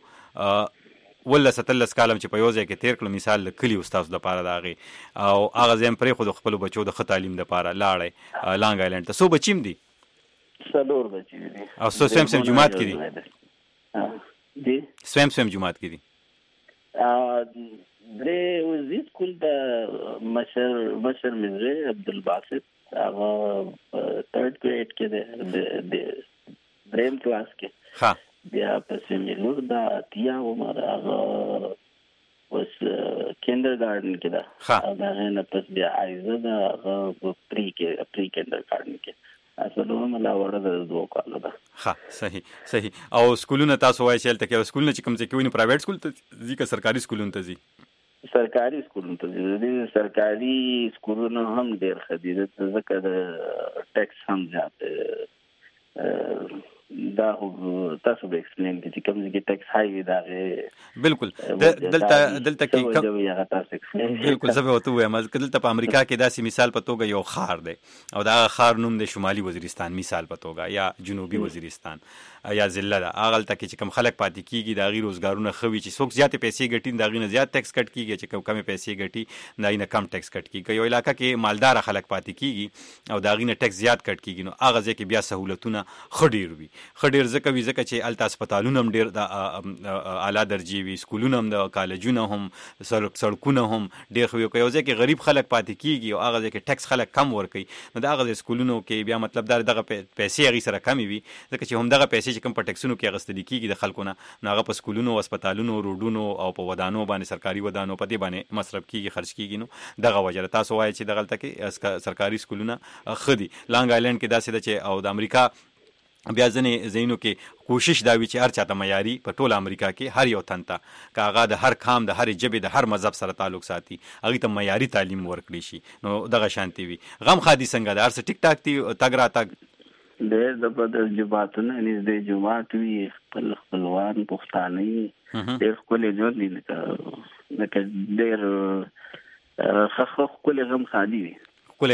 18 کالم چې په یو ځای کې تیر کړو، مثال د کلي استاسو دپاره د هغې، او هغه ځای هم پرېښودو خپلو بچو د ښه تعلیم دپاره لاړئ لانګ آیلند ته. څو بچي هم دي؟
4 بچي دي.
او سویم جومات کې دي؟ سویم جومات کې دي؟
درې وزي سکول د مشر مزري عبدالباسط، هغه 3rd grade کې دی، د 3th کلاس کې. بیا پسې مې لور د اتیا عمر، هغه اوس کینډرګارډن کې ده او دا نه پس بیا عايزه ده پری کینډرګارډن کې اصل هم لا وړه د 2 کال ده.
ها صحیح او سکولونه تاسو وایي چې تل کې سکولونه چې کوم څه کوي پرایویټ سکول ته ځي که سرکاري سکولونه ته ځي؟
سرکاري سکولونه ته ځي. سرکاري سکولونه هم ډېر ښه دي ځکه د ټیکس هم زیات دا تاسو به ایکسپلین کړئ چې کوم ځای ټیکس هاي وي دا
بالکل دلته کې بالکل زه به وته وایم چې دلته په امریکا کې داسې مثال په توګه یو خار دی او دا خار نوم د شمالي وزیرستان مثال په توګه یا جنوبي وزیرستان یا ضلع ده. هغه تل کې کوم خلک پاتې کیږي دا غیر روزګارونه خوي چې څوک زیات پیسې ګټي دا غینه زیات ټیکس کټ کیږي چې کم پیسې ګټي دا نه کم ټیکس کټ کیږي. یو علاقہ کې مالدار خلک پاتې کیږي او دا غینه ټیکس زیات کټ کیږي نو هغه ځکه بیا سہولتونه خډیر وي خډیر ځکه چې الته هسپتالونه هم ډیر د اعلی درجه وي سکولونه هم د کالجونه هم سړکونه هم ډیر خو یو ځکه غریب خلک پاتې کیږي او هغه ځکه ټیکس خلک کم ورکي نو دا هغه سکولونو کې بیا مطلب دغه پیسې هغه سره کمی وي ځکه چې هم دغه پیسې چې کم په ټیکسونو کې اغستل کیږي د خلکو نه هغه په سکولونو او هسپتالونو روډونو او په ودانو باندې سرکاري ودانو په دې باندې مصرف کیږي خرج کیږي نو دغه وجه تاسو وایي چې دغه تل کې سرکاري سکولونه خدي لانګ آیلند کې داسې ده چې او د امریکا بیا ځنې ځینو کې کوشش دا وي چې هر چاته معیاري په ټوله امریکا کې هر یو تن ته که هغه د هر قام د هر ژبې د هر مذهب سره تعلق ساتي هغې ته معیاري تعلیم ورکړي شي نو دغه شانتي وي. غم خادي څنګه ده هر څه ټیک ټاک دي تګ راتګ
ډېر زبردست جماعتونه نږدې جماعت وي خپلوان پښتانه ډېر ښکلي ژوند دي لکه ډېر ښکلي غم خادي وي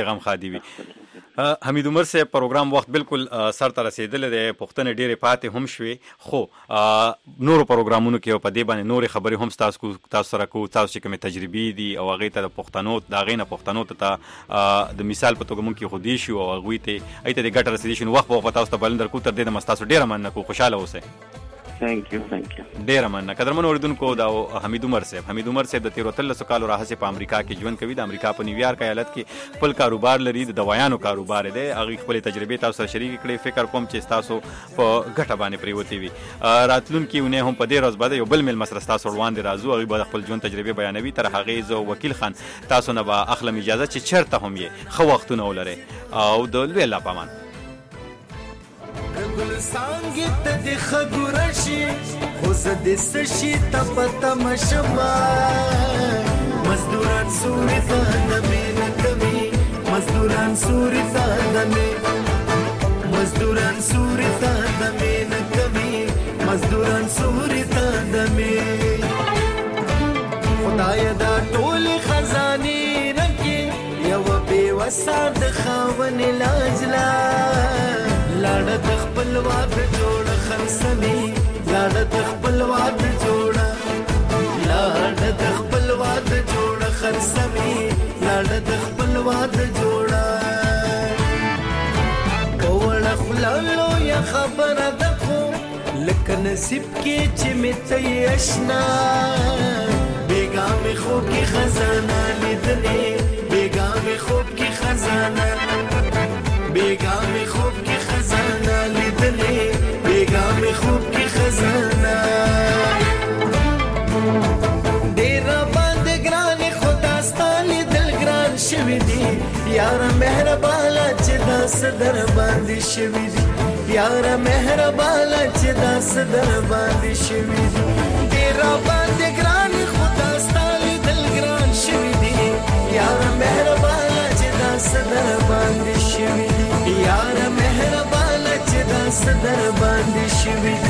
حمید عمر صاحب پروګرام وخت بالکل سر ته رسیدلی دی پوښتنې ډېرې پاتې هم شوې خو نورو پروګرامونو کې په دې باندې نورې خبرې هم تاسو سره کوو تاسو چې کومې تجربې دي او هغې ته د پښتنو د هغې نه پښتنو ته د مثال په توګه مونږ کې خودي شو او هغوی ته د ګټه رسېدی شو نو وخت به تاسو ته بلنه درکو تر دې دمه ستاسو ډېره مننه کوو خوشحاله اوسئ. ثانک یو
ډیره مننه. قدرمن اوریدونکو دا حمید عمر صاحب د 13 کالو راهیسې په امریکا کې ژوند کوي د امریکا په نیویارک ایالت کې خپل کاروبار لري د دوایانو کاروبار دی هغه خپل تجربې تاسو سره شریک کړي فکر کوم چې تاسو په ګټه باندې پریوتی وي راتلونکي ونه هم په دې ورځ باندې یو بل مل مسره تاسو وړاندې راځو هغه به خپل ژوند تجربې بیانوي تر هغه زه وکیل خان تاسو نه به اخلم اجازه چې چرته هم یې خو وختونه ولري او د لوی الله پامان
ګل سانګت د خګورشي خو زد سشي تپتا مشما مزدوران سوري تاندمه نکمي مزدوران سوري تاندمه مزدوران سوري تاندمه نکمي مزدوران سوري تاندمه خدای دا ټول خزاني رکي یو به وسار د خاون لاجلا لاړه د خپل واک جوړ خلسمي لاړه د خپل واک جوړ لاړه د خپل واک جوړ خلسمي لاړه د خپل واک جوړ کوړه خللو یا خبره دکو لکه نصیب کې چې مته آشنا بیګا مې خوب کې خزانه لیدلې بیګا مې خوب کې خزانه بیگا می خوب کی خزانه لیدلې بیگا می خوب کی خزانه ډیر باندې ګران خدا ستالي دل ګران شوی دی یار مهربانه چې داس در باندې شوی دی یار مهربانه چې داس در باندې شوی دی ډیر باندې ګران خدا ستالي دل ګران شوی دی یار مهربانه چې داس در باندې شوی دی یار مهربانه چې داس در باندې شوی دی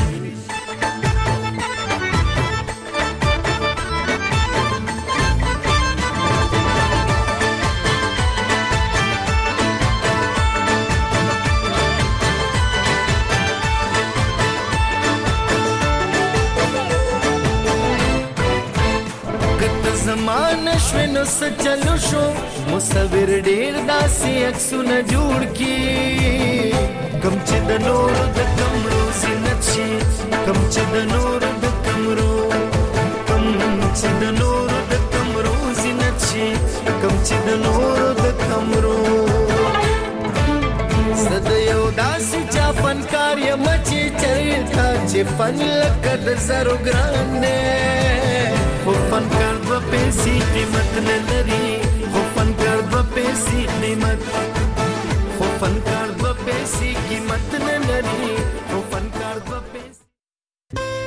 زمانه شوینو سچلو شو مصور ډیر داسې عکسونه جوړ کی کم چې د نور د کمرو زینت شي کم چې د نور د کمرو کم چې د نور د کمرو زینت شي کم چې د نور د کمرو زد یو داسې چا فنکار یم چې چریتا چې فن لکه د زرو ګران نه خو فنکار دوه پیسې قیمت نه لري خو فنکار دوه پیسې قیمت خو فنکار دوه پیسې قیمت نه لري خو فنکار دوه پیسې